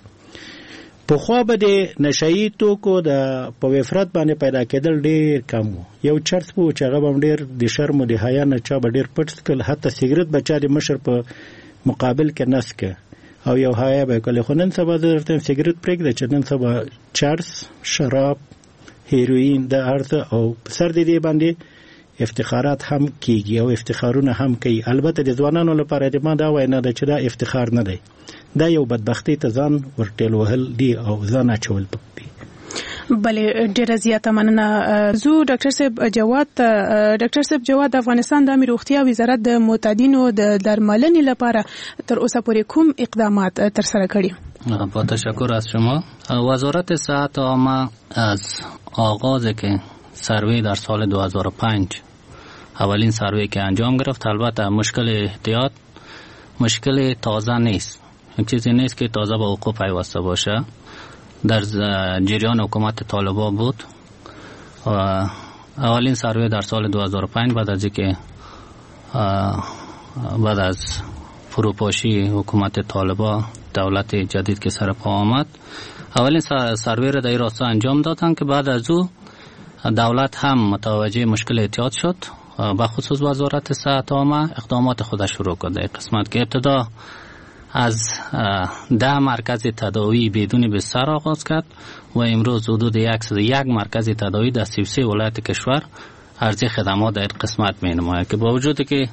پخوا به د نشهیي توکو د په وفرت باندې پیدا کېدل ډېر کم و. یو چرس به و چې هغه به هم ډېر د شرم و د حیا نه چا به ډېر پټ څکل، حتی سګرټ به چا د مشر په مقابل کې نه څکه او یو حیا به یې کړل. خو نن سبا زه درته سګرټ پرېږده چې نن سبا چرس، شراب، هیروین د هر څه او په سر د دې باندې افتخارات هم کېږي او افتخارونه هم کوي. البته د ځوانانو لپاره د ما دا وینا ده چې دا افتخار نه دی، دا یو بدبختی ته ځان ورټیل وهل دی او ځان اچول پکې. بلې ډېره زیاته مننه. زو ډاکټر صاحب جواد ډاکټر صاحب جواد د افغانستان د عامه روغتیا وزارت د معتدینو د درملنې لپاره تر اوسه پورې کوم اقدامات ترسره کړي؟ با تشکر از شما. وزارت صحت عامه از آغاز که سروی در سال دو هزار و پنج اولین سروی که انجام گرفت، البته مشکل احتیاط مشکل تازه نیست، چیزی نیست که تازه با وقوع پیوسته باشه. در جریان حکومت طالبان بود. اولین سروی در سال دو هزار و پنج بعد از اینکه بعد از فروپاشی حکومت طالبان دولت جدید که سر پا آمد، اولین سروی را در راستا انجام دادن که بعد از او دولت هم متوجه مشکل احتیاط شد، بخصوص وزارت صحت عامه اقدامات خودش شروع کرده. قسمت که ابتدا از ده مرکز تداوی بدون بستر آغاز کرد و امروز حدود صد و یک مرکز تداوی در سی و سه ولایت کشور عرضه خدمات در قسمت می نماید که با وجود که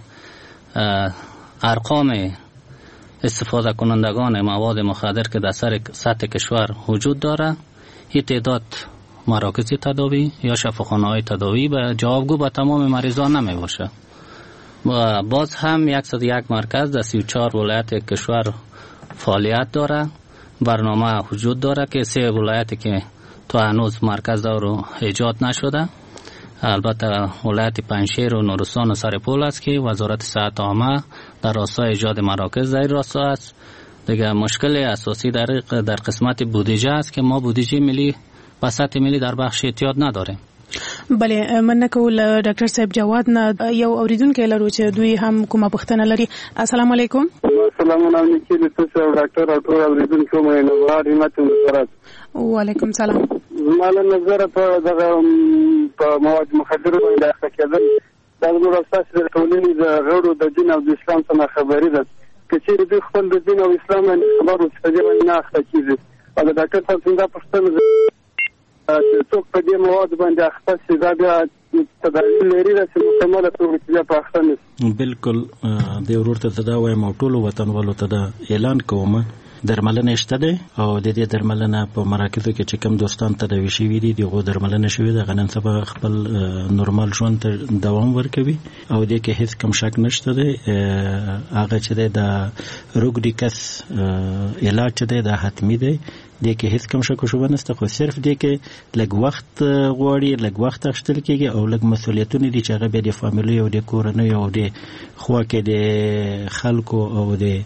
ارقام استفاده کنندگان مواد مخدر که در سطح کشور وجود داره، این تعداد مراکز تداوی یا شفاخانه‌های تداوی به جوابگو به تمام مریضان نمی باشه. و باز هم صد و یک مرکز در سی و چهار ولایت کشور فعالیت داره. برنامه وجود داره که سه ولایتی که تو هنوز مرکز دارو ایجاد نشده، البته ولایت پنجشیر و نورستان و سرپول است که وزارت صحت عامه در راستای ایجاد مراکز در راستا است. دیگه مشکل اساسی در در قسمت بودجه است که ما بودجه ملی به سطح ملی در بخش اعتیاد نداریم. بله مننه کول ډاکټر صاحب جواد نه یو اوریدونکو لرو چې دوی هم کومه پوښتنه لري. السلام علیکم. السلام علیکم تاسو ډاکټر او ټول اوریدونکو مې نوار همت سره. وعلیکم سلام. مال نظر په دغه په مواد مخدر باندې اخته کېدل دا نور اساس د ټولنې د غړو د دین او د اسلام څخه خبرې ده چې دوی خپل د دین او اسلام باندې خبرو څخه نه اخته کیږي. او د ډاکټر صاحب څنګه پوښتنه چې څوک په دې مواد باندې اخته شي دا بیا تداوی لري چې مکمله توګه په اخته نشي. بالکل د ورور ته دا وایم او ټول وطنوالو ته دا اعلان کوم درملنه شته ده او د دې درملنه په مراکزو کې چې کوم دوستان تداوی شوي دي دغه درملنه شوي ده غنن سبا خپل نورمال ژوند ته دوام ورکوي او د کې هیڅ کم شک نشته ده. هغه چې د روګډیکس علاج چې ده دا حتمی ده د کې هیڅ کم شک شوبه نشته خو صرف د کې لږ وخت غواړي لږ وخت اخستل کېږي او لږ مسولیتونه دي چې هغه به د فامیلی او د کورنۍ او د خوا کې د خلکو او د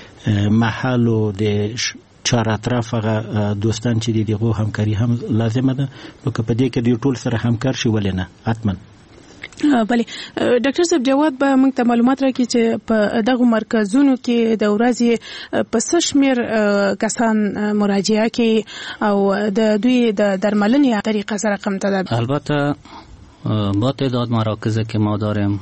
محلو د چار اطراف هغه دوستان چې دي دغه همکاري هم لازمه ده. نو که په دې کې د ټول سره همکار شي ولې نه حتما. بله ډاکټر صاحب جواد به موږ ته معلومات راکړي چې په دغه مرکزونو کې د ورځې په څه شمېر کسان مراجعه کوي او د دوی د درملنې طریقه سره کم ده؟ البته با تعداد مراکز که ما داریم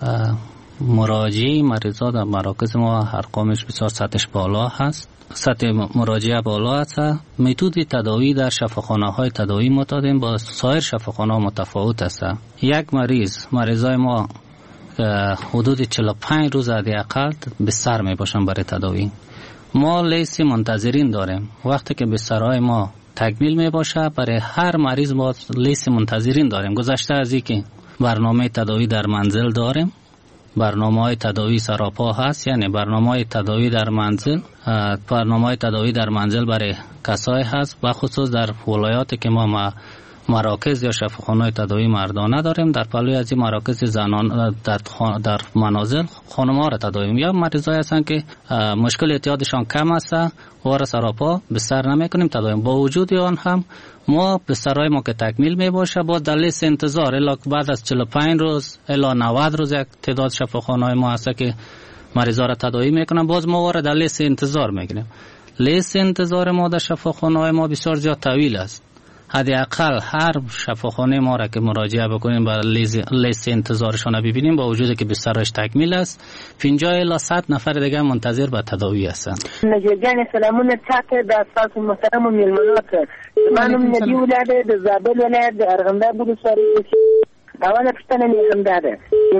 مراجعه مریضا در مراکز ما ارقامش بسیار سطحش بالا هست. سطح مراجعه بالا است. متد تداوی در شفاخانه های تداوی معتادین با سایر شفاخانه متفاوت است. یک مریض مریضای ما حدود چهل و پنج روز حداقل بستر می باشن برای تداوی. ما لیست منتظرین داریم. وقتی که بسترهای ما تکمیل می باشه برای هر مریض ما لیست منتظرین داریم. گذشته از اینکه برنامه تداوی در منزل داریم، برنامه های تداوی سراپا هست، یعنی برنامه های تداوی در منزل، برنامه های تداوی در منزل برای کسای هست و خصوص در ولایاتی که ما مراکز یا شفاخانه تداوی مردانه داریم. در پلوی از این مراکز زنان در, در منازل خانم‌ها را تداوی یا مریضایی هستند که مشکل اعتیادشان کم است و را سراپا بستر نمی‌کنیم تداوی. با وجود آن هم ما بسترهای ما که تکمیل می باشه با در لیست انتظار الا بعد از چهل و پنج روز الا نود روز یک تعداد شفاخانه‌های ما هست که مریضا را تداوی میکنن، باز ما وارد در لیست انتظار میگیریم. لیست انتظار ما در شفاخانه‌های ما بسیار زیاد طویل است. حداقل هر شفاخانه ما را که مراجعه بکنیم با لیست انتظارشان ببینیم با وجودی که بسترش تکمیل است پنجاه الی صد نفر دیگه منتظر به تداوی هستند. نجیبجان سلامونه تاته د اساس محترم میلمنات منم نبی ولاده د زابل ولایت د ارغنداب ولسوالۍ اوله پښتنه مې هم ده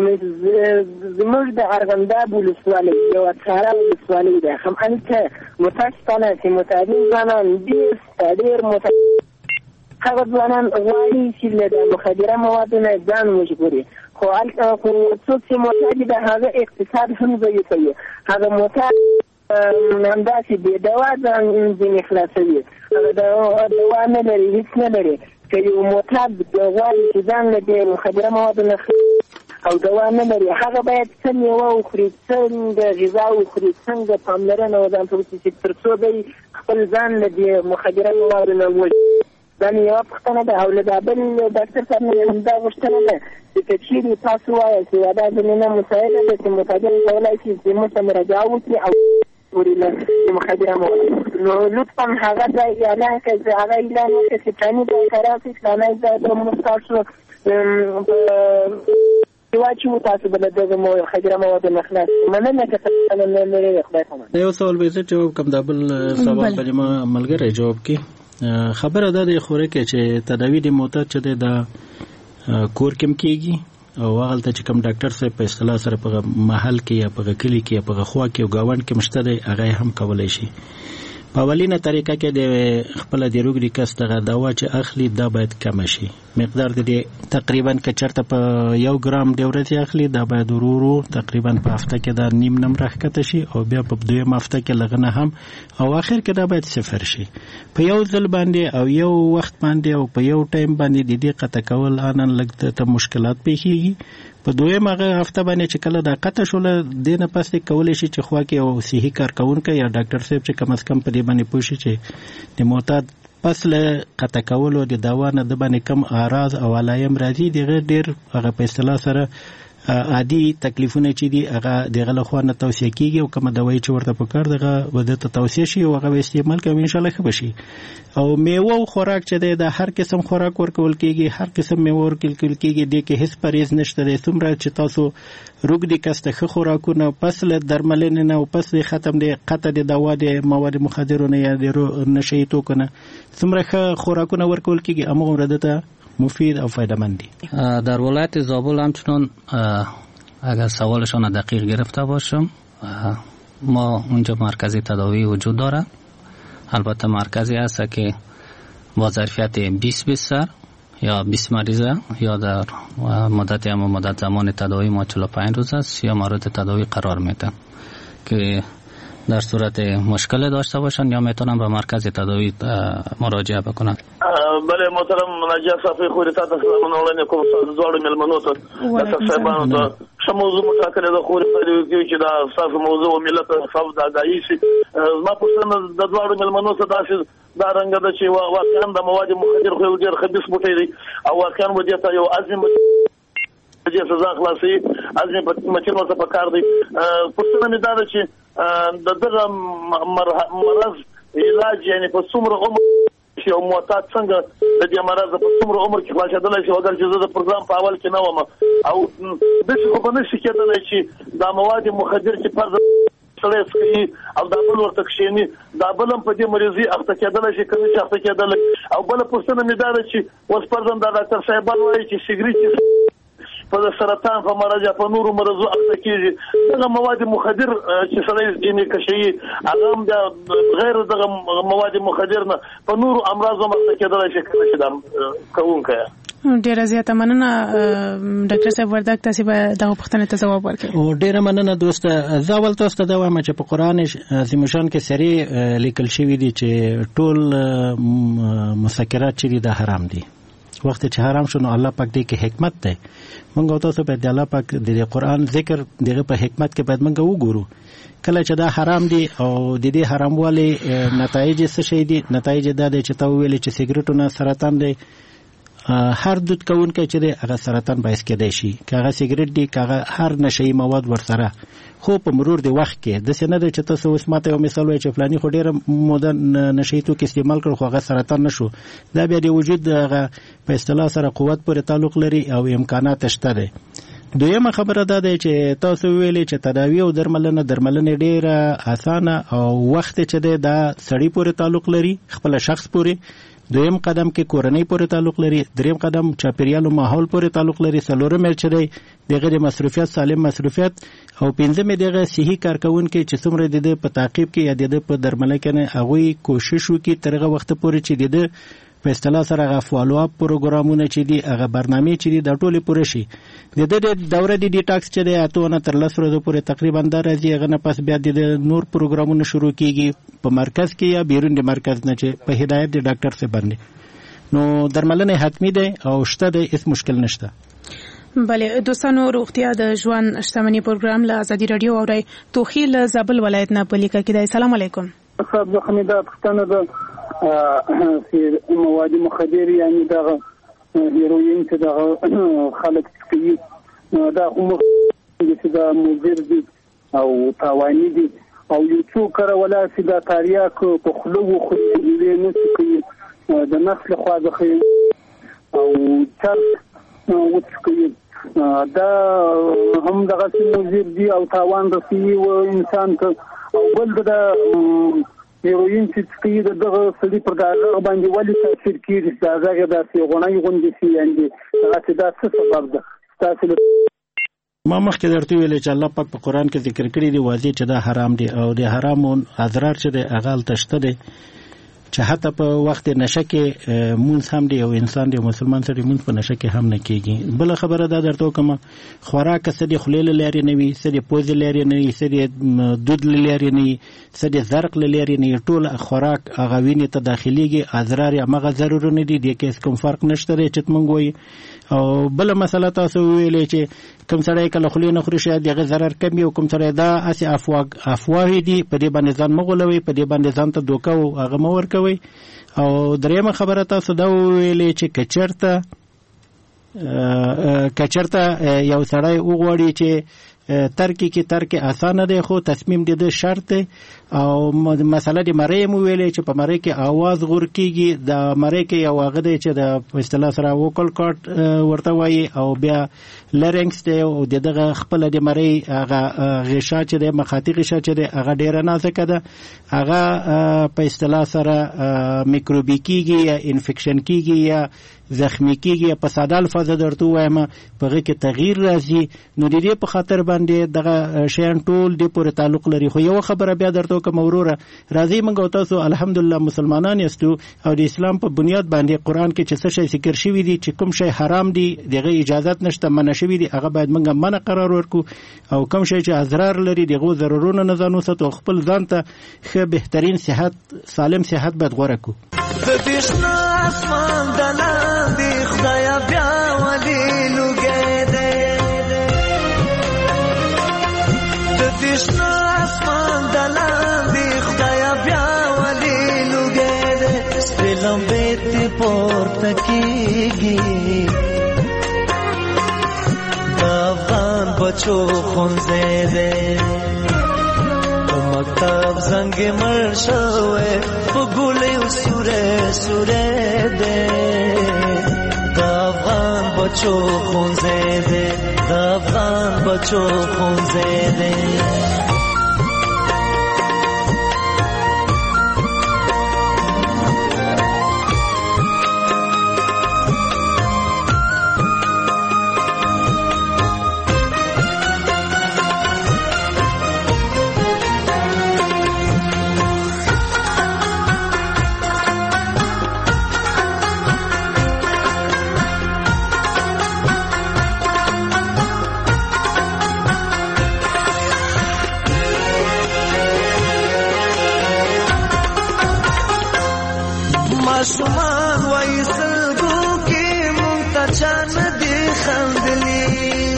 زموږ د ارغنداب ولسوالۍ یو اتاره ولسوالۍ ده هم انته متاسفانه چې متعدین ځوانان ډېر ډېر متاسفانه هغه ځوانان غواړي چې له مخدره موادو نه ځان وژغوري خو هلته خو څوک چې معتاد ده هغه اقتصاد هم ضعیف کوي هغه معتاد همداسې بې دوا ځان ځینې خلاصوي هغه دوا نه لري هېڅ نه لري که یو معتاد غواړي چې ځان له دې مخدره موادو نه او دوا نه لري هغه باید څه میوه وخوري څنګه غذا وخوري څنګه پاملرنه ورځان ته وکړي چې تر څو به خپل ځان له دې مخدره موادو نه وژغوري. دا یوه پوښتنه ده او له دا بل ډاکټر صاحب نه همدا غوښتنه ده چې که چېرې تاسو وایئ چې دا زمینه مساعده ده چې متعدین کولی شي چې موږ ته مراجعه وکړي او ورې له مخدره موادو نو لطفا هغه ځای اعلان کړئ چې هغه اعلان وکړي چې فلاني ځای ته راسئ فلانی ځای ته موږ ستاسو واچو تاسو بل دغه مخدره موادو نه خلاص مننه که تاسو نه لرئ خدای پامان. یو سوال به زه جواب کوم دا بل سوال به ما ملګری جواب کړي. خبره ده د خوره کې چې تداوی د معتاد چې د کور کې کېږي او هغه ته چې کوم ډاکټر صاحب په اصطلاح سره په محل کې یا په کلی کې یا په خوا کې او گاوند کې مشته دی هغه هم کولای شي. په اولینه طریقه کې د خپل د روګ ریکس دغه دوا چې اخلي دا باید کم شي. مقدار د تقریبا که چرته په یو ګرام د ورځې اخلي دا باید ورو تقریبا په هفته کې دا نیم نم راښکته شي او بیا په دویم هفته کې لغنه هم او اخر کې دا باید صفر شي. په یو ځل باندې او یو وخت باندې او په یو ټایم باندې د دې قطع کول انن لګ ته مشکلات پیښیږي. په دویم هغه هفته باندې چې کله دا قطع شول دینه پسې کولای شي چې خوا کې او صحي کارکونکو یا ډاکټر صاحب چې کم از کم په دې باندې پوه شي چې د معتاد پس له قطع کولو د دوا نه د باندې کم اعراض او علایم راځي دغه ډیر هغه په اصطلاح سره عادي تکلیفونه چې دي هغه دغه له خوا نه توصیه کیږي او کومه دوايي چې ورته پکار دغه وده ته توصیه شي او هغه استعمال کوي ان شاء الله ښه بشي. او میوه او خوراک چې دی د هر قسم خوراک ورکول کیږي، هر قسم میوه ورکول کیږي، د کې هیڅ پرهیز نشته دی. څومره چې تاسو روغ دي کسته ښه خوراکونه پس له درملنې نه او پس د ختم دی قطع د دوا د مواد مخدرونه یا د نشئی توکو نه څومره ښه خوراکونه ورکول کیږي هغومره دته مفید او فایده‌مند دي. در ولایت زابل همچنان اگر سوالشان دقیق گرفته باشم ما اونجا مرکزی تداوی وجود داره. البته مرکزی هست که با ظرفیت بیست بستر یا بیست مریضه یا در مدت اما مدت زمان تداوی ما چهل و پنج روز است یا مورد تداوی قرار میدن که در صورت مشکل داشته باشن یا میتونن به مرکز تداوی مراجعه بکنن. بله محترم ناجیه صافی خوری تا تسلام علیکم زوړ ملمنو ته تاسو ته شمو موضوع مشاکل د خوري په چې دا تاسو موضوع ملت صف د دایسي ما پوښتنه د زوړ ملمنو ته تاسو دا رنګ د چې واقعا د مواد مخدر خو ډیر خبيث بوټي دي او واقعا ودی ته یو عزم چې سزا خلاصي عزم په مچنو ته پکار دي. پوښتنه مې دا ده چې د دغه مرض علاج یعنی په څومره عمر چې او معتاد څنګه د دې مرض په څومره عمر کې خلاصېدل شي اگر چې زه د پروګرام په اول کې نه وم او د څه په نشي کېدل چې د مواد مخدر چې پر سړی سکي او د بل ورته کښینی دا بلم په دې مریضي اخته کېدل شي کوي چې اخته کېدل او بل پوښتنه مې دا ده چې اوس پرځم د ډاکټر صاحب وایي چې سیګریټ په سرطان په مرض په نورو مرزو اخته کیږي دغه مواد مخدر چې سړی یې کشي هغه د غیر دغه مواد مخدر نه په نورو امراضو اخته کېدل شي چې دا کوونکه ډیر زیاته مننه ډاکټر صاحب وردک تاسو به دغه پوښتنې ته ځواب ورکړئ. او ډیر مننه دوست زاول تاسو ته دا وایم چې په قران عظیم شان کې سری لیکل شوی دی چې ټول مسکرات چې د حرام دي. وخت چې حرام شونه الله پاک دې کې حکمت ده مونږ تاسو په الله پاک د قرآن ذکر دغه په حکمت کې باید مونږ وګورو. کله چې دا حرام دي او د دې حرام والی نتایج څه شي دي؟ نتایج دا دي چې تا ویل چې سیګریټونه سرطان دي. هر دود کوونکی چې هغه سرطان باعث کېدای شي که هغه سیګریټ دی که هغه هر نشئی مواد ورسره خو په مرور د وخت کې داسې نه دی چې تاسو اوس ماته یو مثال وایي چې فلاني خو ډېره موده نشئی توکي استعمال کړ خو هغه سرطان نشو. دا بیا د وجود هغه په اصطلاح سره قوت پورې تعلق لري او امکانات شته دی. دویمه خبره دا ده چې تاسو ویلې چې تداوی او درملنه درملنه ډېره اسانه او وخت چې دا سړی پورې تعلق لري خپل شخص پورې. دویم قدم کې کورنۍ پورې تعلق لري. دریم قدم چاپیریال او ماحول پورې تعلق لري. څلورم چې دی دغه د مصرفیت سالم مصرفیت او پنځم دغه صحي کارکونکو چې څومره د په تعقیب کې یا د په درملنه کې هغه کوشش وکړي ترغه وخت پورې چې د په اصطلاح سره هغه فالو اپ پروګرامونه چې دي هغه برنامه چې دي د ټوله پوره شي. د دې دوره د ډیټاکس چې دی اته نه تر لس ورځې پورې تقریبا درځي هغه نه پس بیا د نور پروګرامونه شروع کیږي په مرکز کې یا بیرون د مرکز نه چې په هدایت د ډاکټر څخه باندې نو درملنه حتمی ده او شته د هیڅ مشکل نشته. بله دوستانو روغتیا د ژوند شتمنۍ پروګرام له ازادي رادیو اوري توخیل زابل ولایت نه پلیکه کېدای. السلام علیکم. صاحب زه حمیده پښتنه ده مواد مخدر یعنی دا هیروین چې دا خلک کوي دا هم چې دا مضر دي او تاواني دي او یو څو کړه ولا چې دا تاریاک په خلو خو دې نه کوي د نسل خواځخه او تر وڅکوي دا هم دغه مضر دي او تاوان رسوي او انسان ته او بل دا هیروین چې کوي دغه سړي پر دغه باندې ولې تاثیر کوي دا هغه داسې غونای غونډې شي یعنی دا څه سبب ده تاسو ما مخکې درته ویل چې الله پاک په قران کې ذکر کړی دی واضح چې دا حرام دي او د حرامو اضرار چې د اغال تشته دي چې حتی په وخت نشه کې مونږ هم دی او انسان دی مسلمان سره مونږ په نشه کې هم نه کیږي. بل خبره دا درته کوم خوراک سدي خلیل لري نه وي سدي پوز لري نه وي سدي دود لري نه وي سدي زرق لري نه ټول خوراک هغه ویني ته داخليږي اضرار هغه ضروري نه دي د کیس کوم فرق نشته چې مونږ وایي. او بل مسله تاسو ویلې چې کوم سړی کله خلی نه خوري شاید دغه ضرر کم یو کوم سړی دا اسی افوا افواه دي په دې باندې ځان مغولوي په دې باندې ځان ته دوکه او هغه مور کوي کوي. او دریمه خبره تاسو دا ویلې چې کچرته کچرته یو سړی وغواړي چې ترکی کې ترک آسانه دی خو تصمیم دی د شرط او مسله دی مری مو ویلې چې په مری کې आवाज غور کیږي د مری کې یو هغه دی چې د اصطلاح سره وکل کارت ورته وایي او بیا لرنګس دی او دغه خپل دی مری هغه غشا چې د مخاطی غشا چې دی هغه ډیره نازکه ده هغه په اصطلاح سره میکروبی کیږي یا انفیکشن کیږي یا زخمی کیږي په ساده الفاظ درته وایم په هغه کې تغییر راځي. نو د دې په خاطر باندې دغه شیان ټول د پورې تعلق لري. خو یو خبره بیا درته کوم وروره راځي موږ تاسو الحمدلله مسلمانان یاستو او د اسلام په بنیاد باندې قران کې چې څه شی ذکر شوی دي چې کوم شی حرام دي دغه اجازه نشته منع شوی دي هغه باید موږ منع قرار ورکو او کوم شی چې اضرار لري دغه ضررونه نه ځانو ستو خپل ځان ته ښه بهترین صحت سالم صحت باید غوړه کو. د دشنا اسمان دلان دی خدایا بیا ولی لګې دې د دشنا اسمان دلان دی خدایا بیا ولی لګې دې سپلم بیت پورته کیږي د افغان بچو خونځې دې مکتب زنگ مر شوه په ګولې سوره سوره دې د افغان بچو خونځې دې د افغان بچو خونځې دې. ماشومان وای سلګو کې مونږ ته چان دي خندلي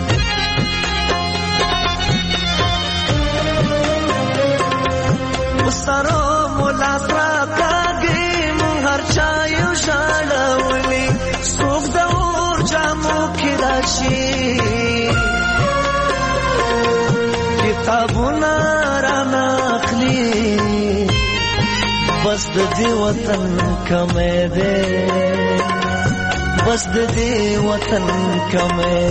وسارو مولا سره کاږي مونږ هر چا یو شاړولي څوک د اور جامو کې راشي کتابونه را ناخلي بس د دې وطن کمې ده بس د دې وطن کمې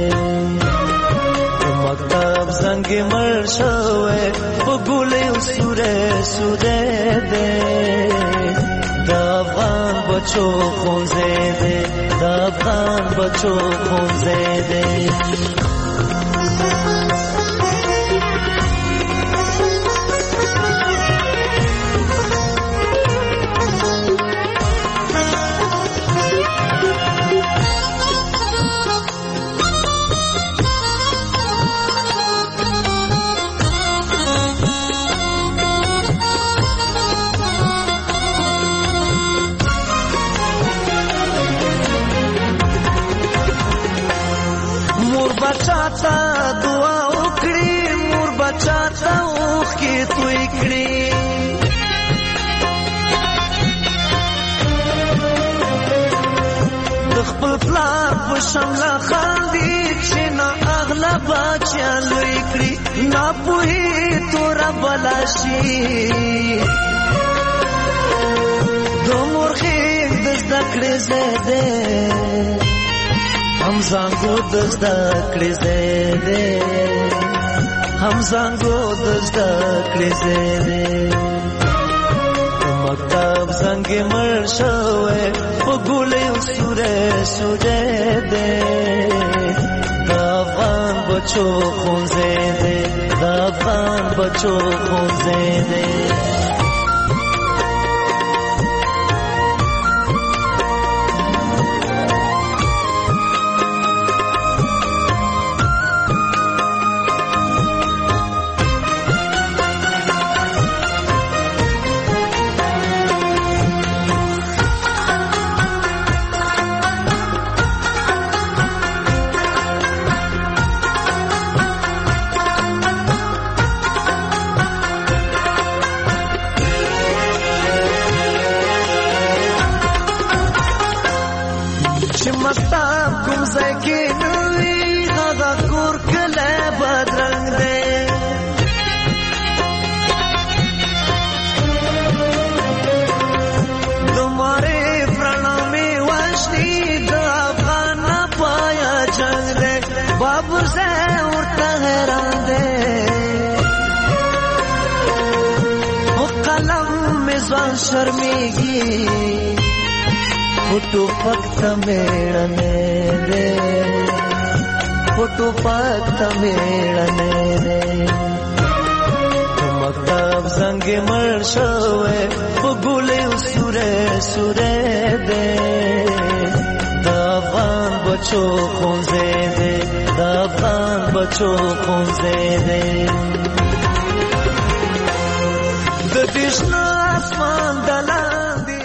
ده مکتب زنګ مر شوه په ګولې سوره سوره ده د افغان بچو خونځې ده د افغان بچو خونځې ده. بچاتا دعا وکړي مور بچاتا اوخ کې توي کړي د خپل پلار په شمله خاندي چې نه اغلا بچا لوي کړي نه پوهي تور بلاشي د مورخي د زده کړې زده هم زنګو د زده کړې زده هم زنګو د زده کړې زده مکتب زنګ مر شوه په ګولې سوره سوره ده د افغان بچو خونځې ده د افغان بچو خونځې ده. کوم ځای کې نوی هغه کور کله بدرنګ دی دماره پرانا می وشنی د افغان پایا جنگ دی بابو سے ورته حیران دی او قلم می ځوان شرمیږي فوٹو پکتا میڑنے دے فوٹو پکتا میڑنے دے مکتب زنگ مرشوے بگولے سورے سورے دے دا افغان بچو خونزے دے دا افغان بچو خونزے دے دا دیشنا آسمان دلان دی